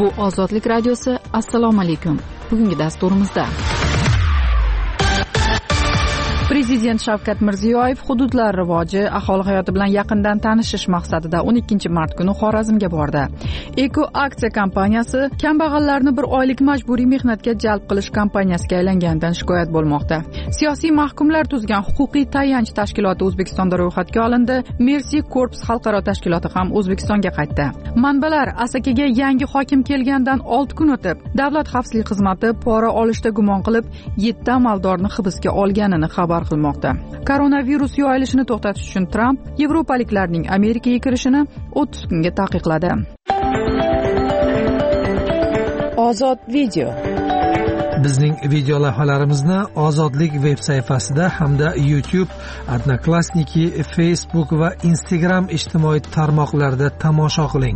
Bu Ozodlik radiosi. Assalomu alaykum. Bugungi dasturimizda Prezident Shavkat Mirziyoyev hududlar rivoji, aholi hayoti bilan yaqindan tanishish maqsadida 12 mart kuni Xorazmga bordi. Eko aksiya kompaniyasi kambag'allarni bir oylik majburiy mehnatga jalb qilish kompaniyasiga aylanganidan shikoyat bo'lmoqda. Siyosiy mahkumlar tuzgan huquqiy tayanch tashkiloti O'zbekistonda ro'yxatga olindi. Mercy Corps xalqaro tashkiloti ham O'zbekistonga qaytdi. Manbalar Asakaga yangi hokim kelgandan 6 kun o'tib, Davlat xavfsizlik xizmati pora olishda gumon qilib 7 amaldorni hibsga olganini xabar qilmoqda. Koronavirus yoyilishini to'xtatish uchun Tramp yevropaliklarning Amerikaga kirishini 30 kunga taqiqladi. Ozod video. Bizning video lavhalarimizni Ozodlik veb sayfasida hamda YouTube, Odnoklassniki, Facebook va Instagram ijtimoiy tarmoqlarida tomosha qiling.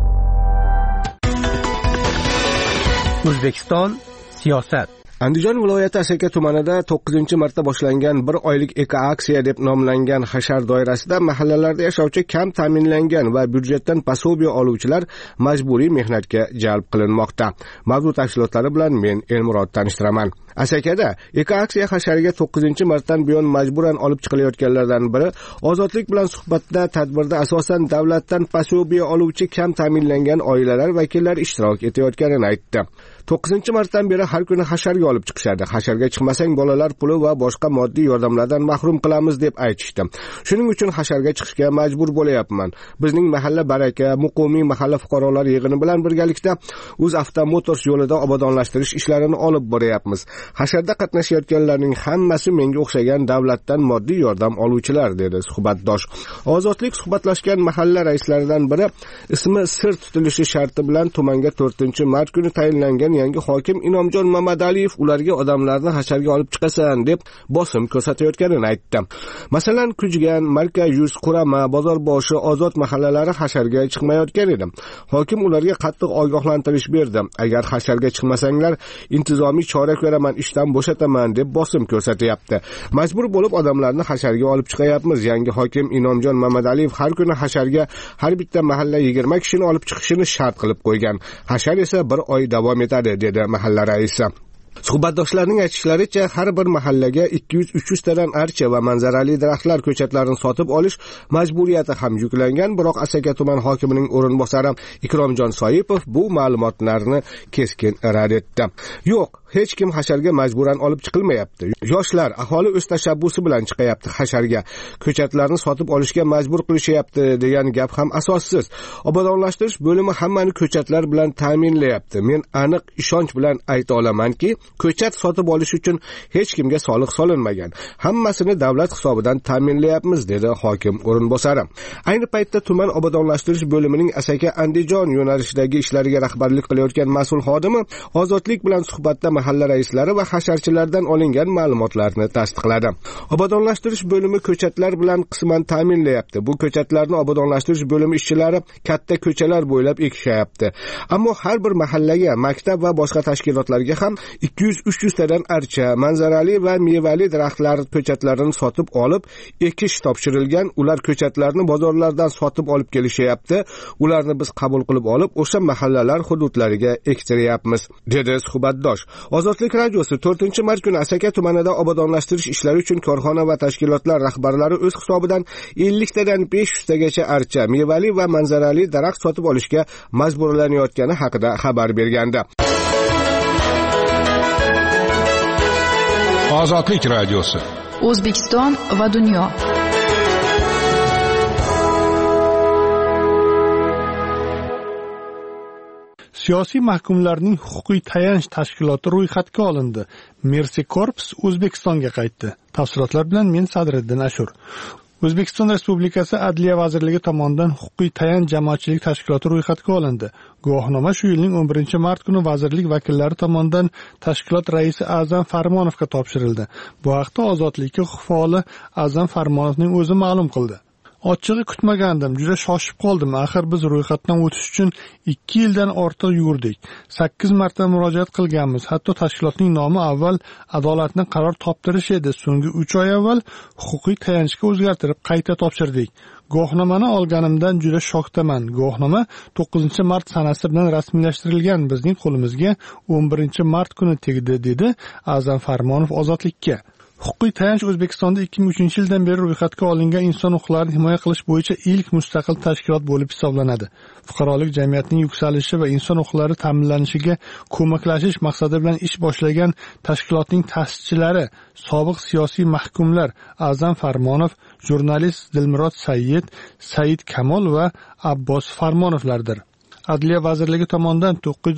O'zbekiston siyosat. Andijon viloyati Asaka tumanida 9-marta boshlangan bir oylik eko-aksiya deb nomlangan hashar doirasida mahallalarda yashovchi kam ta'minlangan va byudjetdan posobiya oluvchilar majburiy mehnatga jalb qilinmoqda. Mavzu tafsilotlari bilan men Elmurod tanishtiraman. Asakada eko-aksiya hashariga 9-martadan buyon majburan olib chiqilayotganlardan biri Ozodlik bilan suhbatda tadbirda asosan davlatdan posobiya oluvchi kam ta'minlangan oilalar vakillari ishtirok etayotganini aytdi. 9-martdan beri har kuni hasharga olib chiqishadi. Hasharga chiqmasang bolalar puli va boshqa moddiy yordamlardan mahrum qilamiz deb aytishdi. Shuning uchun hasharga chiqishga majbur bo'layapman. Bizning mahalla baraka, muqimiy mahalla fuqarolar yig'ini bilan birgalikda UzAvto Motors yo'lida obodonlashtirish ishlarini olib boryapmiz. Hasharda qatnashayotganlarning hammasi menga o'xshagan davlatdan moddiy yordam oluvchilar, dedi suhbatdosh. Ozodlik suhbatlashgan mahalla raislaridan biri ismi sir tutilishi sharti bilan tumanga 4-mart kuni tayinlangan yangi hokim Inomjon Mamadaliyev ularga odamlarni hasharga olib chiqasan deb bosim ko'rsatayotganini aytdi. Masalan, Kujgan, Markaz Yuz, Qurama, Bozorboshi, Ozod mahallalari hasharga chiqmayotgan edi. Hokim ularga qattiq ogohlantirish berdi. Agar hasharga chiqmasanglar, intizomiy chora ko'raman, ishdan bo'shataman deb bosim ko'rsatyapti. Majbur bo'lib odamlarni hasharga olib chiqayapmiz. Yangi hokim Inomjon Mamadaliyev har kuni hasharga har bitta mahalla 20 kishini olib chiqishini shart qilib qo'ygan. Hashar esa bir oy davom etadi, dedi mahalla raisi. Suhbatdoshlarning aytishlaricha, har bir mahallaga 200-300 tadan archa va manzarali daraxtlar ko'chatlarini sotib olish majburiyati ham yuklangan, biroq Asaka tuman hokimining o'rinbosari Ikromjon Soipov bu ma'lumotlarni keskin rad etdi. Yo'q, hech kim hasharga majburan olib chiqilmayapti. Yoshlar, aholi o'z tashabbusi bilan chiqayapti hasharga. Ko'chatlarni sotib olishga majbur qilishyapti degan gap ham asossiz. Obodonlashtirish bo'limi hammani ko'chatlar bilan ta'minlayapti. Men aniq ishonch bilan ayta olamanki, ko'chat sotib olish uchun hech kimga soliq solinmagan. Hammasini davlat hisobidan ta'minlayapmiz, dedi hokim o'rinbosari. Ayni paytda tuman obodonlashtirish bo'limining Asaka Andijon yo'nalishidagi ishlariga rahbarlik qilayotgan mas'ul xodimi Ozodlik bilan suhbatda mahalla raislari va hasharchilardan olingan ma'lumotlarni tasdiqladi. Obodonlashtirish bo'limi ko'chatlar bilan qisman ta'minlayapti. Bu ko'chatlarni obodonlashtirish bo'limi ishchilari katta ko'chalar bo'ylab ekishayapti. Ammo har bir mahallaga, maktab va boshqa tashkilotlarga ham 200-300 tadan archa, manzarali va mevali daraxtlar ko'chatlarini sotib olib, ekish topshirilgan. Ular ko'chatlarni bozorlardan sotib olib kelishyapti. Ularni biz qabul qilib olib, o'sha mahallalar hududlariga ektiryapmiz, dedi suhbatdosh. Ozodlik radiosi 4-mart kuni Asaka tumanida obodonlashtirish ishlari uchun korxona va tashkilotlar rahbarlari o'z hisobidan 50 tadan 500 tagacha archa, mevali va manzarali daraxt sotib olishga majburlanayotgani haqida xabar bergandi. Ozodlik radiosi. O'zbekiston va dunyo. Siyosiy mahkumlarning huquqiy tayanch tashkiloti ro'yxatga olindi. Mercy Corps O'zbekistonga qaytdi. Tafsilotlar bilan men Sadriddin Ashur. O'zbekiston Respublikasi Adliya vazirligi tomonidan huquqiy tayanch jamoatchilik tashkiloti ro'yxatga olindi. Guvohnoma shu yilning 11-mart kuni vazirlik vakillari tomonidan tashkilot raisi A'zam Farmonovga topshirildi. Bu haqda Ozodlikka faoli A'zam Farmonovning o'zi ma'lum qildi. Ochig'i kutmagandim, juda shoshib qoldim. Axir biz ro'yxatdan o'tish uchun 2 yildan ortiq yurdik. 8 marta murojaat qilganmiz. Hatto tashkilotning nomi avval adolatni qaror toptirish edi. So'nggi 3 oy avval huquqiy tayanchga o'zgartirib qayta topshirdik. Guvohnomani olganimdan juda shokdaman. Guvohnoma 9-mart sanasi bilan rasmiylashtirilgan. Bizning qo'limizga 11-mart kuni tegdi, dedi A'zam Farmonov Ozodlikka. Huquqiy tayanch O'zbekistonda 2003-yildan beri ro'yxatga olingan inson huquqlarini himoya qilish bo'yicha ilk mustaqil tashkilot bo'lib hisoblanadi. Fuqarolik jamiyatining yuksalishi va inson huquqlari ta'minlanishiga ko'maklashish maqsadi bilan ish boshlagan tashkilotning ta'sischilari sobiq siyosiy mahkumlar A'zam Farmonov, jurnalist Dilmurod Sayyid, Said Kamol va Abbos Farmonovlardir. Adliya vazirligi tomonidan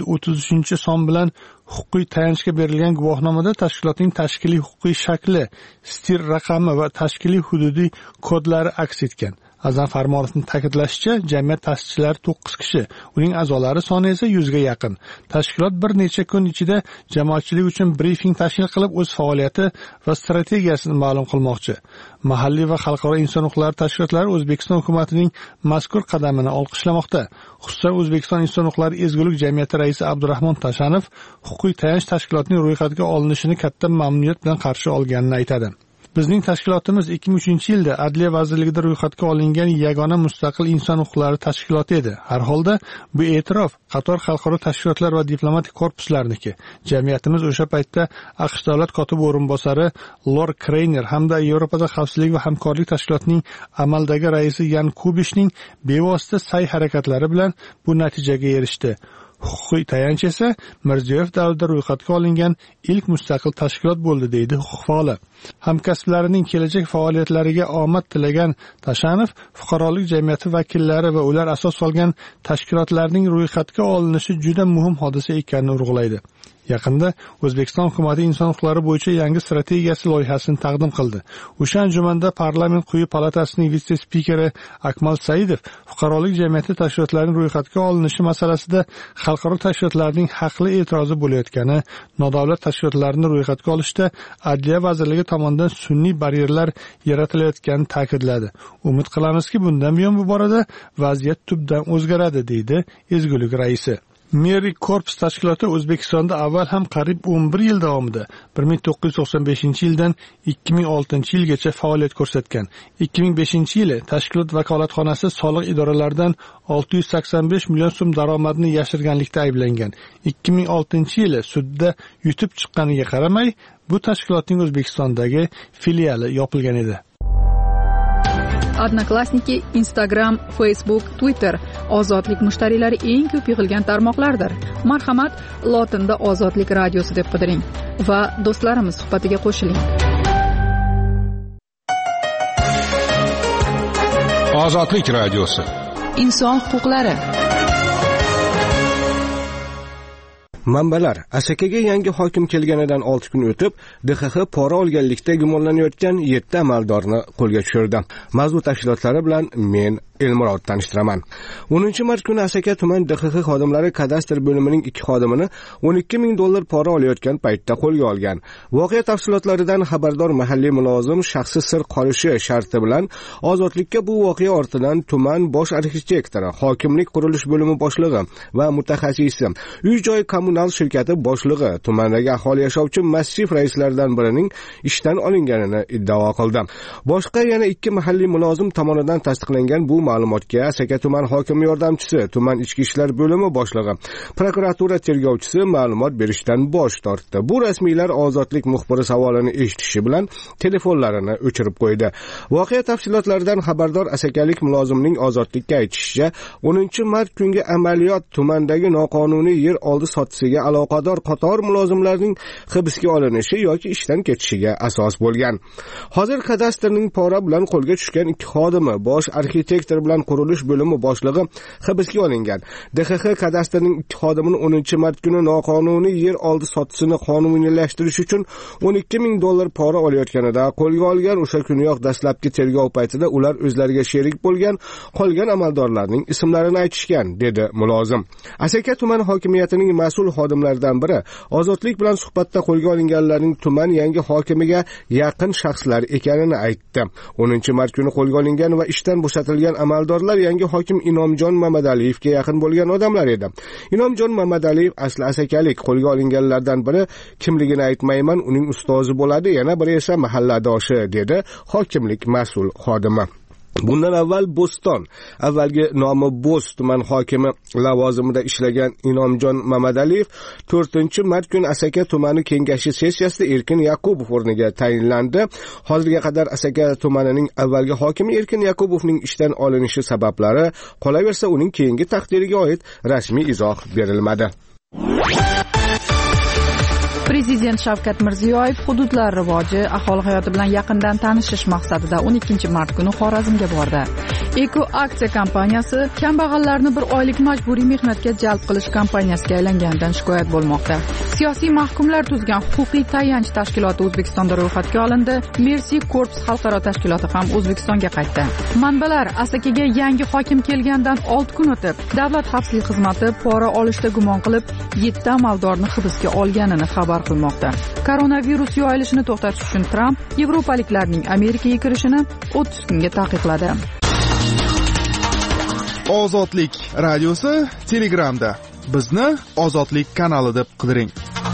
933-son bilan huquqiy tayanchga berilgan guvohnomada tashkilotning tashkiliy huquqiy shakli, stir raqami va tashkiliy hududiy kodlari aks etgan. A'zam Farmonovning ta'kidlashicha, jamiyat ta'sischilari 9 kishi, uning a'zolari soni esa 100 ga yaqin. Tashkilot bir necha kun ichida jamoatchilik uchun brifing tashkil qilib, o'z faoliyati va strategiyasini ma'lum qilmoqchi. Mahalliy va xalqaro inson huquqlari tashkilotlari O'zbekiston hukumatining mazkur qadamini olqishlamoqda. Xususan, O'zbekiston inson huquqlari ezgulik jamiyati raisi Abdurahmon Tashanov huquqiy tayanch tashkilotining ro'yxatga olinishini katta mamnuniyat bilan qarshi olganini aytadi. Bizning tashkilotimiz 2003-yilda Adliya vazirligida ro'yxatga olingan yagona mustaqil inson huquqlari tashkiloti edi. Har holda bu e'tirof qator xalqaro tashkilotlar va diplomatik korpuslarniki. Jamiyatimiz o'sha paytda AQSh davlat kotibi o'rinbosari Lord Kreyner hamda Yevropada xavfsizlik va hamkorlik tashkilotining amaldagi raisi Yan Kubishning bevosita sa'y-harakatlari bilan bu natijaga erishdi. Huquqiy tayanch esa Mirziyoyev davrida ro'yxatga olingan ilk mustaqil tashkilot bo'ldi, deydi huquq faoli. Hamkasblarining kelajak faoliyatlariga omad tilagan Tashanov fuqarolik jamiyati vakillari va ular asos solgan tashkilotlarning ro'yxatga olinishi juda muhim hodisa ekanini urg'ulaydi. Yaqinda O'zbekiston hukumati inson huquqlari bo'yicha yangi strategiyasi loyihasini taqdim qildi. O'sha anjumanda parlament quyi palatasining vitse-spikeri Akmal Saidov fuqarolik jamiyati tashkilotlarining ro'yxatga olinishi masalasida xalqaro tashkilotlarning haqli e'tirozi bo'layotgani, nodavlat tashkilotlarni ro'yxatga olishda Adliya vazirligi tomonidan sun'iy baryerlar yaratilayotganini ta'kidladi. Umid qilamizki, bundan buyon bu borada vaziyat tubdan o'zgaradi, deydi ezgulik raisi. Meri Korpus tashkiloti O'zbekistonda avval ham qariyb 11 yil davomida 1995-yildan 2006-yilgacha faoliyat ko'rsatgan. 2005-yili tashkilot vakolatxonasi soliq idoralaridan 685 million so'm daromadni yashirganlikda ayblangan. 2006-yili sudda yutib chiqqaniga qaramay, bu tashkilotning O'zbekistondagi filiali yopilgan edi. Odnoklassniki, Instagram, Facebook, Twitter ozodlik mushtariylari eng ko'p yig'ilgan tarmoqlardir. Marhamat, lotinda Ozodlik radiosi deb qidiring va do'stlarimiz suhbatiga qo'shiling. Ozodlik radiosi. Inson huquqlari. Manbalar: Asakaga yangi hokim kelganidan 6 kun o'tib, DXX pora olganlikda gumonlanayotgan 7 amaldorni qo'lga tushirdi. Mavzu tafsilotlari bilan men Elmurod tanishtiraman. 10-mart kuni Asaka tuman DXX xodimlari kadastr bo'limining 2 xodimini $12,000 pora olayotgan paytda qo'lga olgan. Voqea tafsilotlaridan xabardor mahalliy mulozim shaxsi sir qolishi sharti bilan ozodlikka bu voqea ortidan tuman bosh arxitektori, hokimlik qurilish bo'limi boshlig'i va mutaxassisi, uy-joy kommunal shirkati boshlig'i, tumandagi aholi yashovchi massiv raislardan birining ishdan olinganini iddao qildi. Boshqa yana 2 mahalliy mulozim tomonidan tasdiqlangan bu ma'lumotga Asaka tuman hokimi yordamchisi, tuman ichki ishlar bo'limi boshlig'i, prokuratura tergovchisi ma'lumot berishdan bosh tortdi. Bu rasmiylar ozodlik muxbiri savolini eshitishi bilan telefonlarini o'chirib qo'ydi. Voqea tafsilotlaridan xabardor asakalik mulozimning ozodlikka aytishicha, 10-mart kungi amaliyot tumandagi noqonuniy yer oldi sotisiga aloqador qator mulozimlarning hibsga olinishi yoki ishdan ketishiga asos bo'lgan. Hozir kadastrning pora bilan qo'lga tushgan 2 xodimi bosh arxitektor bilan qurilish bo'limi boshlig'i hibsga olingan. DXX kadastrning 2 xodimini 10-mart kuni noqonuniy yer oldi sotisini qonuniylashtirish uchun $12,000 pora olayotganida qo'lga olgan. O'sha kuniyoq dastlabki tergov paytida ular o'zlariga sherik bo'lgan qolgan amaldorlarning ismlarini aytishgan, dedi mulozim. Asaka tuman hokimiyatining mas'ul xodimlaridan biri Ozodlik bilan suhbatda qo'lga olinganlarning tuman yangi hokimiga yaqin shaxslar ekanini aytdi. 10-mart kuni qo'lga olingan va ishdan bo'shatilgan amaldorlar yangi hokim Inomjon Mamadaliyevga yaqin bo'lgan odamlar edi. Inomjon Mamadaliyev asli asakalik. Qo'lga olinganlardan biri kimligini aytmayman, uning ustozi bo'ladi, yana biri esa mahalladoshi, dedi hokimlik mas'ul xodimi. Bundan avval Bo'ston, avvalgi nomi Bo'z tuman hokimi lavozimida ishlagan Inomjon Mamadaliyev 4-mart kuni Asaka tumani kengashi sessiyasida Erkin Yaqubov o'rniga tayinlandi. Hozirga qadar Asaka tumanining avvalgi hokimi Erkin Yaqubovning ishdan olinishi sabablari, qolaversa uning keyingi taqdiriga oid rasmiy izoh berilmadi. Prezident Shavkat Mirziyoyev hududlar rivoji, aholi hayoti bilan yaqindan tanishish maqsadida 12-mart kuni Xorazmga bordi. Eko aksiya kompaniyasi kambag'allarni bir oylik majburiy mehnatga jalb qilish kompaniyasiga aylanganidan shikoyat bo'lmoqda. Siyosiy mahkumlar tuzgan huquqiy tayanch tashkiloti O'zbekistonda ro'yxatga olindi. Mercy Corps xalqaro tashkiloti ham O'zbekistonga qaytdi. Manbalar Asakaga yangi hokim kelgandan 6 kun o'tib, Davlat xavfsizlik xizmati pora olishda gumon qilib 7 amaldorni hibsga olganini xabar qilmoqda. Koronavirus yoyilishini to'xtatish uchun Tramp yevropaliklarning Amerikaga kirishini 30 kunga taqiqladi. Ozodlik radiosi Telegramda. Bizni Ozodlik kanali deb qidiring.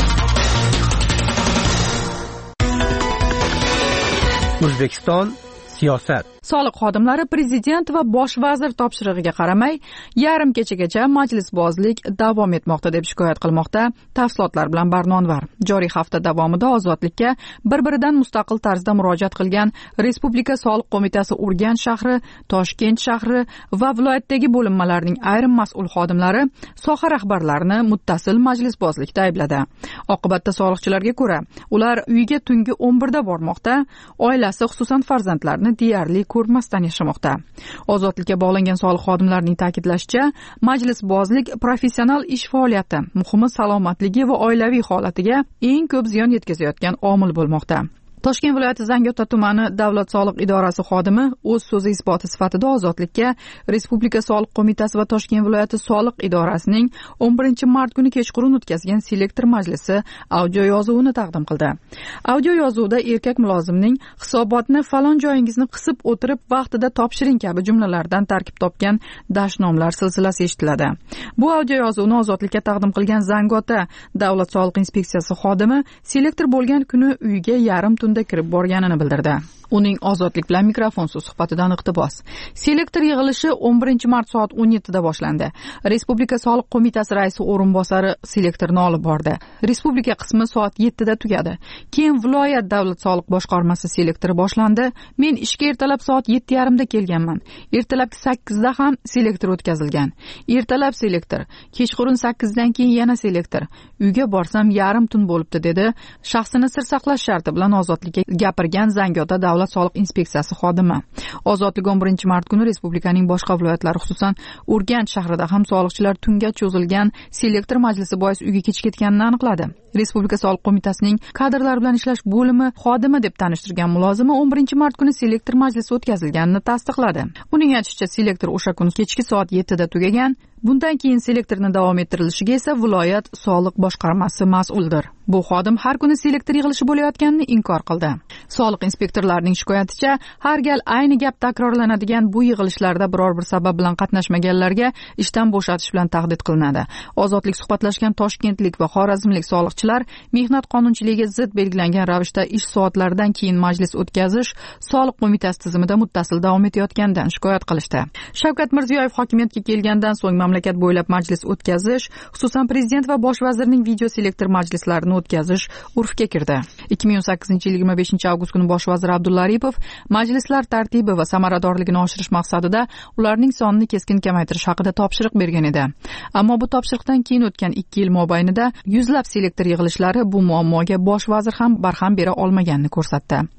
O'zbekiston siyosat. Soliq xodimlari prezident va bosh vazir topshirig'iga qaramay, yarim kechagacha majlisbozlik davom etmoqda deb shikoyat qilmoqda. Tafsilotlar bilan Barnonvar. Joriy hafta davomida Ozodlikka bir-biridan mustaqil tarzda murojaat qilgan Respublika soliq qo'mitasi Urganch shahri, Toshkent shahri va viloyatdagi bo'linmalarning ayrim mas'ul xodimlari soha rahbarlarini muttasil majlisbozlikda aybladi. Oqibatda soliqchilarga ko'ra, ular uyiga tungi 11 da bormoqda, oilasi, xususan farzandlarini deyarli ko'rmasdan yashamoqda. Ozodlikka bog'langan soliq xodimlarining ta'kidlashicha, majlisbozlik professional ish faoliyati, muhimi salomatligi va oilaviy holatiga eng ko'p ziyon yetkazayotgan omil bo'lmoqda. Toshkent viloyati Zangiota tumani davlat soliq idorasi xodimi o'z so'zi isboti sifatida Ozodlikka Respublika soliq qo'mitasi va Toshkent viloyati soliq idorasining 11-mart kuni kechqurun o'tkazgan selektor majlisi audio yozuvini taqdim qildi. Audio yozuvda erkak mulozimning hisobotni falon joyingizni qisib o'tirib vaqtida topshiring kabi jumlalardan tarkib topgan dashnomlar silsilasi eshitiladi. Bu audio yozuvni Ozodlikka taqdim qilgan Zangiota davlat soliq inspeksiyasi xodimi selektor bo'lgan kuni uyiga yarim tunda kirib borganini bildirdi. Uning Ozodlik bilan mikrofonsiz suhbatidan iqtibos. Selektor yig'ilishi 11-mart soat 17 da boshlandi. Respublika soliq qo'mitasi raisi o'rinbosari selektorni olib bordi. Respublika qismi soat 7 da tugadi. Keyin viloyat davlat soliq boshqarmasi selektori boshlandi. Men ishga ertalab soat 7:30 da kelganman. Ertalab 8 da ham selektor o'tkazilgan. Ertalab selektor, kechqurun 8 dan keyin yana selektor. Uyga borsam yarim tun bo'libdi, dedi. Shaxsini sir saqlash sharti bilan Ozodlikka gapirgan Zangiota davlat soliq inspeksiyasi xodimi. Ozodlik 11-mart kuni respublikaning boshqa viloyatlari, xususan Urganch shahrida ham soliqchilar tunga cho'zilgan selektor majlisi bois uyga kech ketganini aniqladi. Respublika soliq qo'mitasining kadrlar bilan ishlash bo'limi xodimi deb tanishtirgan mulozimi 11-mart kuni selektor majlisi o'tkazilganini tasdiqladi. Uning aytishicha, selektor o'sha kuni kechki soat 7 da tugagan. Bundan keyin selektorni davom ettirilishiga esa viloyat soliq boshqarmasi mas'uldir. Bu xodim har kuni selektor yig'ilishi bo'layotganini inkor qildi. Soliq inspektorlarining shikoyaticha, har gal ayni gap takrorlanadigan bu yig'ilishlarda biror bir sabab bilan qatnashmaganlarga ishdan bo'shatish bilan tahdid qilinadi. Ozodlik suhbatlashgan toshkentlik va xorazmlik soliqchilar mehnat qonunchiligiga zid belgilangan ravishda ish soatlaridan keyin majlis o'tkazish soliq qo'mitasi tizimida muttasil davom etayotganidan shikoyat qilishdi. Shavkat Mirziyoyev hokimiyatga kelgandan so'ng mamlakat bo'ylab majlis o'tkazish, xususan prezident va bosh vazirning video selektor majlislarini o'tkazish urfga kirdi. 2018-yil 25-avgust kuni bosh vazir Abdulla Aripov majlislar tartibi va samaradorligini oshirish maqsadida ularning sonini keskin kamaytirish haqida topshiriq bergan edi. Ammo bu topshiriqdan keyin o'tgan 2 yil mobaynida yuzlab selektor yig'ilishlari bu muammoga bosh vazir ham barham bera olmaganini ko'rsatdi.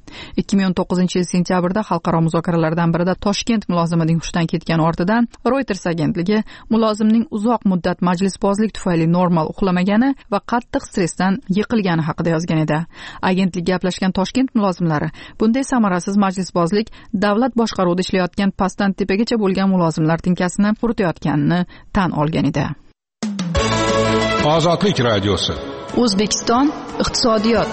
2019 yil sentyabrda xalqaro muzokaralardan birida Toshkent mulozimining hushdan ketgani ortidan Reuters agentligi mulozimning uzoq muddat majlisbozlik tufayli normal uxlamagani va qattiq stressdan yiqilgani haqida yozgan edi. Agentlik gaplashgan Toshkent mulozimlari bunday samarasiz majlisbozlik davlat boshqaruvida ishlayotgan pastdan tepagacha bo'lgan mulozimlar tinkasini quritayotganini tan olgan edi. Ozodlik radiosi. O'zbekiston iqtisodiyot.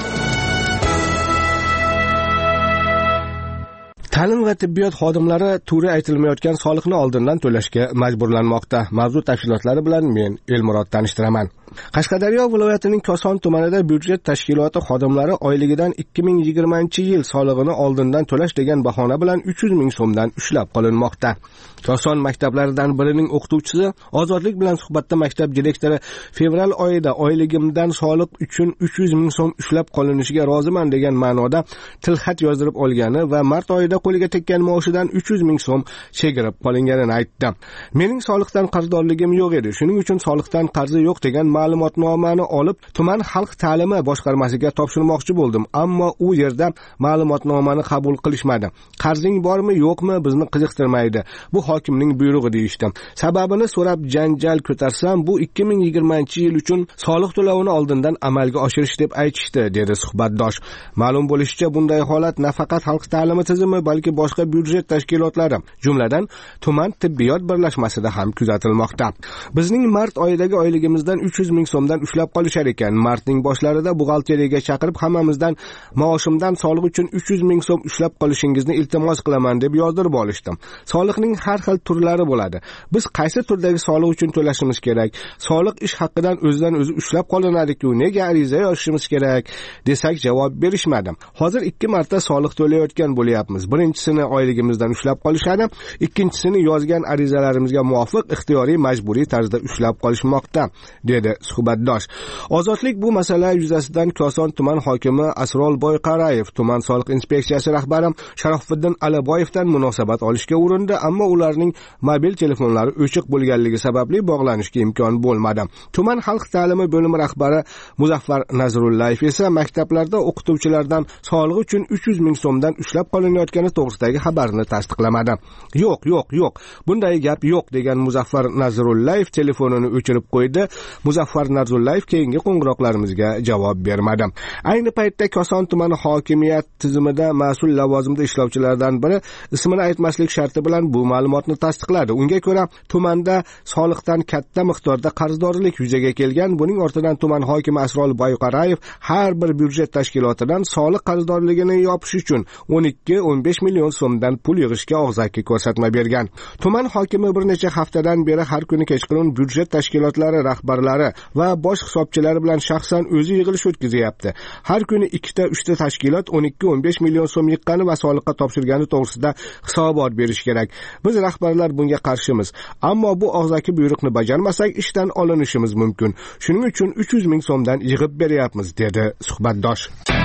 Ta'lim va tibbiyot xodimlari turi aytilmayotgan soliqni oldindan to'lashga majburlanmoqda. Mavzu tafsilotlari bilan men Elmurod tanishtiraman. Qashqadaryo viloyatining Koson tumanida byudjet tashkiloti xodimlari oyligidan 2020-yil solig'ini oldindan to'lash degan bahona bilan 300 ming so'mdan ushlab qolinmoqda. Koson maktablaridan birining o'qituvchisi Ozodlik bilan suhbatda maktab direktori fevral oyida oyligimdan soliq uchun 300 ming so'm ushlab qolinishiga roziman degan ma'noda tilxat yozdirib olgani va mart oyida qo'liga tekkan maoshidan 300 ming so'm chegirib qolinganini aytdi. Mening soliqdan qarzdorligim yo'q edi. Shuning uchun soliqdan qarzi yo'q degan ma'lumotnomani olib tuman xalq ta'limi boshqarmasiga topshirmoqchi bo'ldim, ammo u yerda ma'lumotnomani qabul qilishmadi. Qarzing bormi, yo'qmi bizni qiziqtirmaydi. Bu hokimning buyrug'i deyishdi. Sababini so'rab janjal ko'tarsam, bu 2020-yil uchun soliq to'lovini oldindan amalga oshirish deb aytishdi, dedi suhbatdosh. Ma'lum bo'lishicha, bunday holat nafaqat xalq ta'limi tizimi, balki boshqa byudjet tashkilotlari, jumladan tuman tibbiyot birlashmasida ham kuzatilmoqda. Bizning mart oyidagi oyligimizdan 300 ming so'mdan ushlab qolishar ekan. Martning boshlarida buxgalteriyaga chaqirib hammamizdan maoshimdan soliq uchun 300 ming so'm ushlab qolishingizni iltimos qilaman deb yozdirib olishdim. Soliqning har xil turlari bo'ladi. Biz qaysi turdagi soliq uchun to'lashimiz kerak? Soliq ish haqidan o'zidan o'zi ushlab qolinadi-ku, nega ariza yozishimiz kerak desak javob berishmadi. Hozir 2 marta soliq to'layotgan bo'lyapmiz. Birinchisini oyligimizdan ushlab qolishadi, ikkinchisini yozgan arizalarimizga muvofiq ixtiyoriy majburiy tarzda ushlab qolishmoqda, dedi suhbatdosh. Ozodlik bu masala yuzasidan Koson tuman hokimi Asrol Boyqarayev, tuman soliq inspeksiyasi rahbari Sharofiddin Aliboyevdan munosabat olishga urindi, ammo ularning mobil telefonlari o'chiq bo'lganligi sababli bog'lanishga imkon bo'lmadi. Tuman xalq ta'limi bo'limi rahbari Muzaffar Nazrullayev esa maktablarda o'qituvchilardan soliq uchun 300 ming so'mdan ushlab qolinayotgani to'g'risidagi xabarni tasdiqlamadi. Yo'q, bunday gap yo'q degan Muzaffar Nazrullayev telefonini o'chirib qo'ydi. Muzaffar Nazrullayev keyingi qo'ng'iroqlarimizga javob bermadi. Ayni paytda Koson tumani hokimiyat tizimida mas'ul lavozimda ishlovchilardan biri ismini aytmaslik sharti bilan bu ma'lumotni tasdiqladi. Unga ko'ra, tumanda soliqdan katta miqdorda qarzdorlik yuzaga kelgan. Buning ortidan tuman hokimi Asrol Boyqarayev har bir byudjet tashkilotidan soliq qarzdorligini yopish uchun 12-15 million so'mdan pul yig'ishga og'zaki ko'rsatma bergan. Tuman hokimi bir necha haftadan beri har kuni kechqurun byudjet tashkilotlari rahbarlari va bosh hisobchilar bilan shaxsan o'zi yig'ilish o'tkazyapti. Har kuni 2-3 tashkilot 12-15 million so'm yiqqani va soliqqa topshirgani to'g'risida hisobot berish kerak. Biz rahbarlar bunga qarshimiz. Ammo bu og'zaki buyruqni bajarmasak ishdan olinishimiz mumkin. Shuning uchun 300 ming so'mdan yig'ib beryapmiz, dedi suhbatdosh.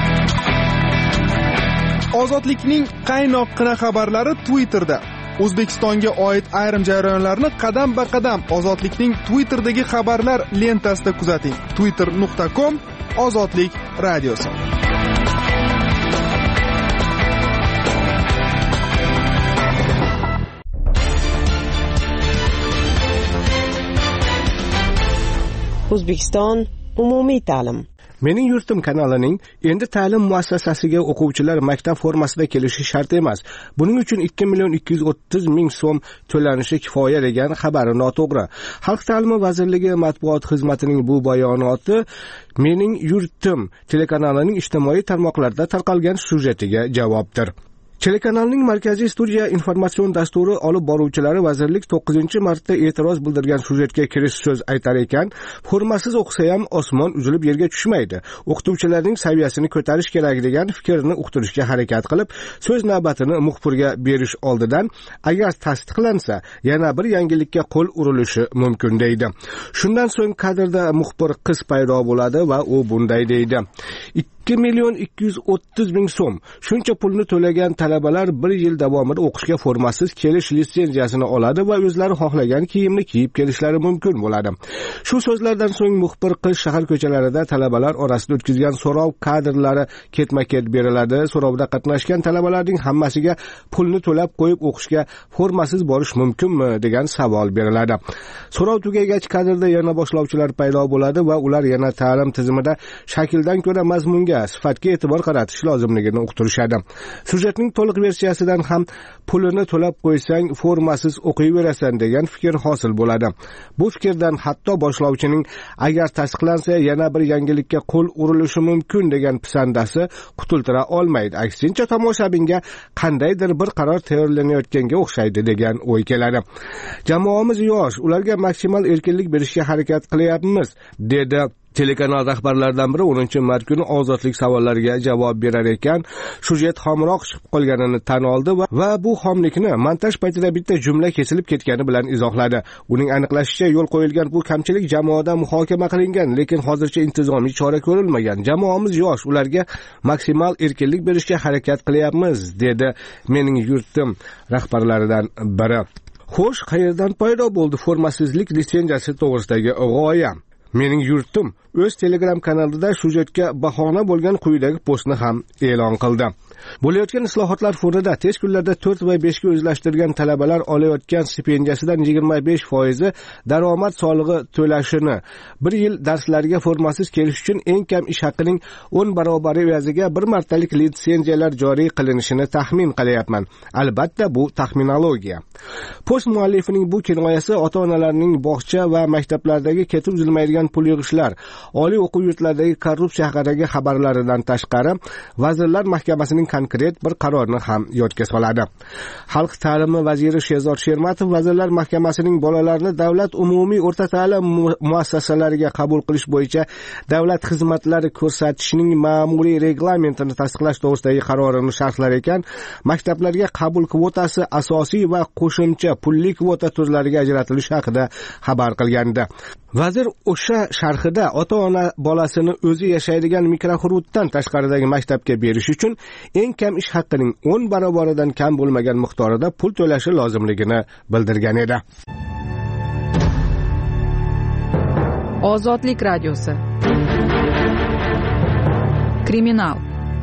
Ozodlikning qaynoqqina xabarlari Twitterda. O'zbekistonga oid ayrim jarayonlarni qadam-ba-qadam Ozodlikning Twitter'dagi xabarlar lentasida kuzating. twitter.com/ozodlik radiosi. O'zbekiston umumiy ta'lim. Mening yurtim kanalining endi ta'lim muassasasiga o'quvchilar maktab formasida kelishi shart emas. Buning uchun 2.230.000 so'm to'lanishi kifoya degan xabari noto'g'ri. Xalq ta'limi vazirligi matbuot xizmatining bu bayonoti Mening yurtim telekanalining ijtimoiy tarmoqlarda tarqalgan syujetiga javobdir. Telekanalning markaziy studiya informatsion dasturi olib boruvchilari vazirlik 9-martda e'tiroz bildirgan syujetga kirish so'z aytar ekan, formasiz o'qisa ham osmon uzilib yerga tushmaydi. O'qituvchilarning saviyasini ko'tarish kerak degan fikrni uqtirishga harakat qilib, so'z navbatini muxbirga berish oldidan agar tasdiqlansa, yana bir yangilikka qo'l urilishi mumkin deydi. Shundan so'ng kadrda muxbir qiz paydo bo'ladi va u bunday deydi: 2,230,000 so'm. Shuncha pulni to'lagan talabalar 1 yil davomida o'qishga formasiz kelish litsenziyasini oladi va o'zlari xohlagan kiyimni kiyib kelishlari mumkin bo'ladi. Shu so'zlardan so'ng muxbir qiz shahar ko'chalarida talabalar orasida o'tkazgan so'rov kadrlari ketma-ket beriladi. So'rovda qatnashgan talabalarning hammasiga pulni to'lab qo'yib o'qishga formasiz borish mumkinmi degan savol beriladi. So'rov tugagach kadrda yana boshlovchilar paydo bo'ladi va ular yana ta'lim tizimida shakldan ko'ra mazmunga, sifatga e'tibor qaratish lozimligini uqtirishadi. Sujetning to'liq versiyasidan ham pulini to'lab qo'ysang formasiz o'qiyverasan degan fikr hosil bo'ladi. Bu fikrdan hatto boshlovchining agar tasdiqlansa yana bir yangilikka qo'l urilishi mumkin degan pisandasi qutultira olmaydi. Aksincha tomoshabinga qandaydir bir qaror tayyorlanayotganga o'xshaydi degan o'y keladi. Jamoamiz yosh, ularga maksimal erkinlik berishga harakat qilyapmiz, dedi telekanal rahbarlaridan biri 10-mart kuni ozodlik savollariga javob berar ekan. Sujet xomroq chiqib qolganini tan oldi va bu xomlikni montaj paytida bitta jumla kesilib ketgani bilan izohladi. Uning aniqlashicha, yo'l qo'yilgan bu kamchilik jamoada muhokama qilingan, lekin hozircha intizomiy chora ko'rilmagan. Jamoamiz yosh, ularga maksimal erkinlik berishga harakat qilyapmiz, dedi Mening yurtim rahbarlaridan biri. Xo'sh, qayerdan paydo bo'ldi formasizlik litsenziyasi to'g'risidagi g'oya? Mening yurtim o'z Telegram kanalida sujetga bahona bo'lgan quyidagi postni ham e'lon qildi. Bo'layotgan islohotlar fonida tez kunlarda 4 va 5 ga o'zlashtirgan talabalar olayotgan stipendiyasidan 25% daromad solig'i to'lashini, 1 yil darslariga formasiz kelish uchun eng kam ish haqining 10 barobari evaziga bir martalik litsenziyalar joriy qilinishini taxmin qilyapman. Albatta bu taxminologiya. Post muallifining bu kinoyasi ota-onalarning bog'cha va maktablardagi ketib uzilmaydigan pul yig'ishlar, oliy o'quv yurtlaridagi korrupsiya haqidagi xabarlaridan tashqari, Vazirlar Mahkamasining konkret bir qarorni ham yodga soladi. Xalq ta'limi vaziri Shehzod Shermatov Vazirlar Mahkamasining bolalarni davlat umumiy o'rta ta'lim muassasalariga qabul qilish bo'yicha davlat xizmatlari ko'rsatishning ma'muriy reglamentini tasdiqlash to'g'risidagi qarorini sharhlar ekan, maktablarga qabul kvotasi asosiy va qo'shimcha pulli kvota turlariga ajratilishi haqida xabar qilgandi. Vazir o'sha sharhida ota-ona bolasini o'zi yashaydigan mikrohududdan tashqaridagi maktabga berish uchun eng kam ish haqining 10 barobaridan kam bo'lmagan miqdorida pul to'lashi lozimligini bildirgan edi. Ozodlik radiosi. Kriminal.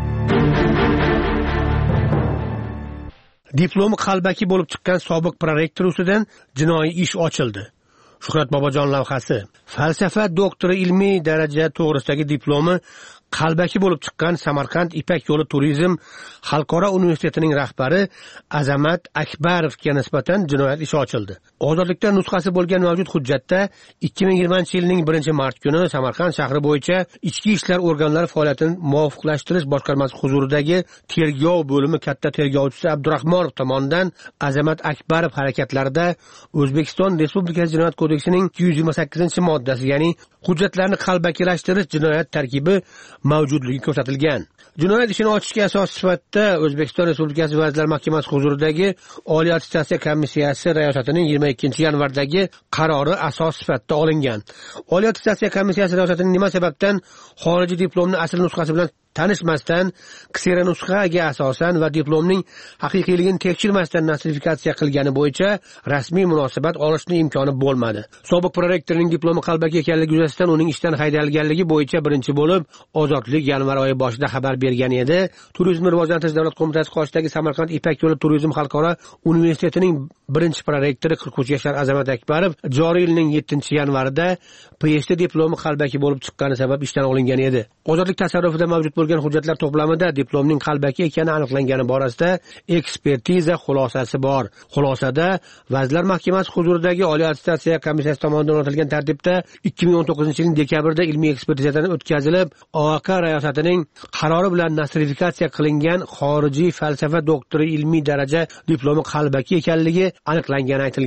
Diplomi qalbaki bo'lib chiqqan sobiq prorektor ustidan jinoiy ish ochildi. Shuhrat Bobojon lavhasi. Falsafa doktori ilmiy daraja to'g'risidagi diplomi qalbaki bo'lib chiqqan Samarqand Ipak yo'li turizm xalqaro universitetining rahbari Azamat Akbarovga nisbatan jinoyat ishi ochildi. Ozodlikda nusxasi bo'lgan mavjud hujjatda 2020-yilning 1-mart kuni Samarqand shahri bo'yicha ichki ishlar organlari faoliyatini muvofiqlashtirish boshqarmasi huzuridagi tergov bo'limi katta tergovchisi Abdurahmonov tomonidan Azamat Akbarov harakatlarida O'zbekiston Respublikasi Jinoyat kodeksining 228-moddasi, ya'ni hujjatlarni qalbakilashtirish jinoyat tarkibi mavjudligi ko'rsatilgan. Jinoyat ishini ochishga asos sifatida O'zbekiston Respublikasi Vazirlar Mahkamasi huzuridagi Oliy attestatsiya komissiyasi rayosatining 22-yanvardagi qarori asos sifatida olingan. Oliy attestatsiya komissiyasi rayosatining nima sababdan xorijiy diplomni asl nusxasi bilan tanishmasdan, ksera nusxaga asosan va diplomning haqiqiyligini tekshirmasdan nostrifikatsiya qilgani bo'yicha rasmiy munosabat olishni imkoni bo'lmadi. Sobiq prorektorning diplomi qalbaki ekanligi yuzasidan uning ishdan haydalganligi bo'yicha birinchi bo'lib Ozodlik yanvar oyi boshida xabar bergan edi. Turizmni rivojlantirish davlat qo'mitasi qoshidagi Samarqand Ipak yo'li turizm xalqaro universitetining birinchi prorektori 43 yoshli Azamat Akbarov joriy yilning 7-yanvarida PhD diplomi qalbaki bo'lib chiqqani sabab ishdan olingan edi. Ozodlik tasarrufida mavjud bo'lgan hujjatlar to'plamida diplomning qalbaki ekani aniqlangani borasida ekspertiza xulosasi bor. Xulosada Vazirlar Mahkamasi huzuridagi Oliy attestatsiya komissiyasi tomonidan o'rnatilgan tartibda 2019-yilning dekabrida ilmiy ekspertizadan o'tkazilib, OAK rayosatining qarori bilan nostrifikatsiya qilingan xorijiy falsafa doktori ilmiy daraja diplomi qalbaki ekanligi aniqlangani aytilgan.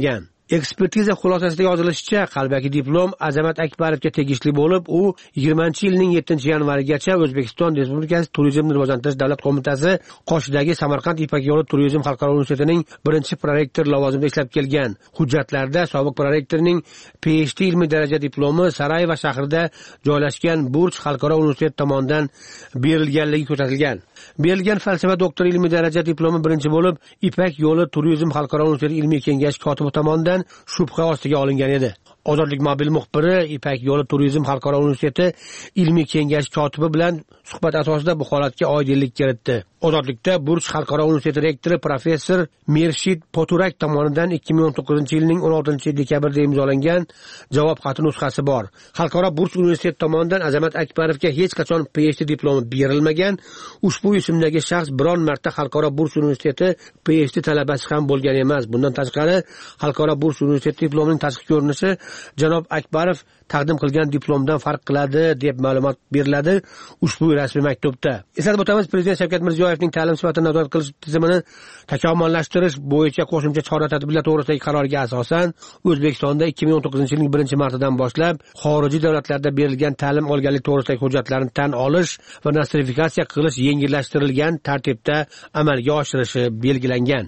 Ekspertiza xulosasida yozilishicha, qalbaki diplom Azamat Akbarovga tegishli bo'lib, u 20-yilning 7-yanvarigacha O'zbekiston Respublikasi Turizmni rivojlantirish davlat qo'mitasi qoshidagi Samarqand Ipak yo'li turizm xalqaro universitetining birinchi prorektor lavozimida ishlab kelgan. Hujjatlarda sobiq prorektorning PhD ilmiy daraja diplomi Sarajevo shahrida joylashgan Burj xalqaro universitet tomonidan berilganligi ko'rsatilgan. Berilgan falsafa doktori ilmiy daraja diplomi birinchi bo'lib, Ipak yo'li turizm xalqaro universiteti ilmiy kengash kotibi tomonidan shubha ostiga olingan edi. Ozodlik mobil muxbiri Ipak yo'li turizm xalqaro universiteti ilmiy kengash kotibi bilan suhbat asosida bu holatga oydinlik kiritdi. Ozodlikda Burj xalqaro universiteti rektori professor Mirshid Poturak tomonidan 2019-yilning 16-dekabrda imzolangan javob xati nusxasi bor. Xalqaro Burj universiteti tomonidan Azamat Akbarovga hech qachon PhD diplomi berilmagan. Ushbu ismdagi shaxs biron marta Xalqaro Burj universiteti PhD talabasi ham bo'lgan emas. Bundan tashqari, Xalqaro Burj universiteti diplomining tashqi ko'rinishi janob Akbarov taqdim qilgan diplomdan farq qiladi deb ma'lumot beriladi ushbu rasmiy maktubda. Eslatib o'tamiz, Prezident Shavkat Mirziyoyevning ta'lim sifatini nazorat qilish tizimini takomillashtirish bo'yicha qo'shimcha chora-tadbirlar to'g'risidagi qaroriga asosan O'zbekistonda 2019-yilning 1-martidan boshlab xorijiy davlatlarda berilgan ta'lim olganlik to'g'risidagi hujjatlarni tan olish va nostrifikatsiya qilish yengillashtirilgan tartibda amalga oshirishi belgilangan.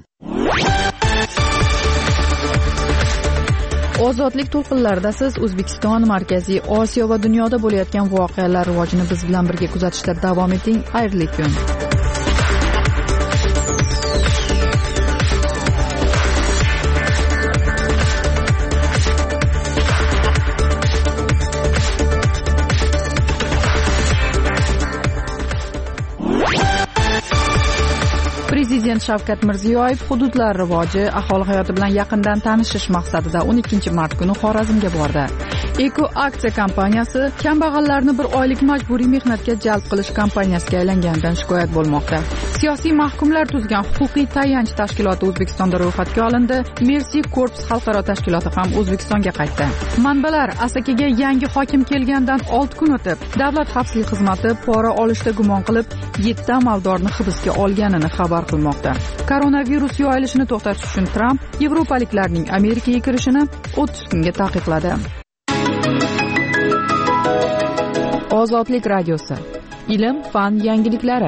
Ozodlik to'lqinlarida siz O'zbekiston, Markaziy Osiyo va dunyoda bo'layotgan voqealar rivojini biz bilan birga kuzatishda davom eting. Xayrli kun. Prezident Shavkat Mirziyoyev hududlar rivoji, aholi hayoti bilan yaqindan tanishish maqsadida 12-mart kuni Xorazmga bordi. Eko aksiya kompaniyasi kambag'allarni bir oylik majburiy mehnatga jalb qilish kompaniyasiga aylanganidan shikoyat bo'lmoqda. Siyosiy mahkumlar tuzgan huquqiy tayanch tashkiloti O'zbekistonda ro'yxatga olindi. Mercy Corps xalqaro tashkiloti ham O'zbekistonga qaytdi. Manbalar Asakaga yangi hokim kelgandan 6 kun o'tib, Davlat xavfsizlik xizmati pora olishda gumon qilib 7 amaldorni hibsga olganini xabar qilmoqda. Koronavirus yoyilishini to'xtatish uchun Tramp yevropaliklarning Amerikaga kirishini 30 kunga taqiqladi. Ozodlik radiosi. Ilm, fan yangiliklari.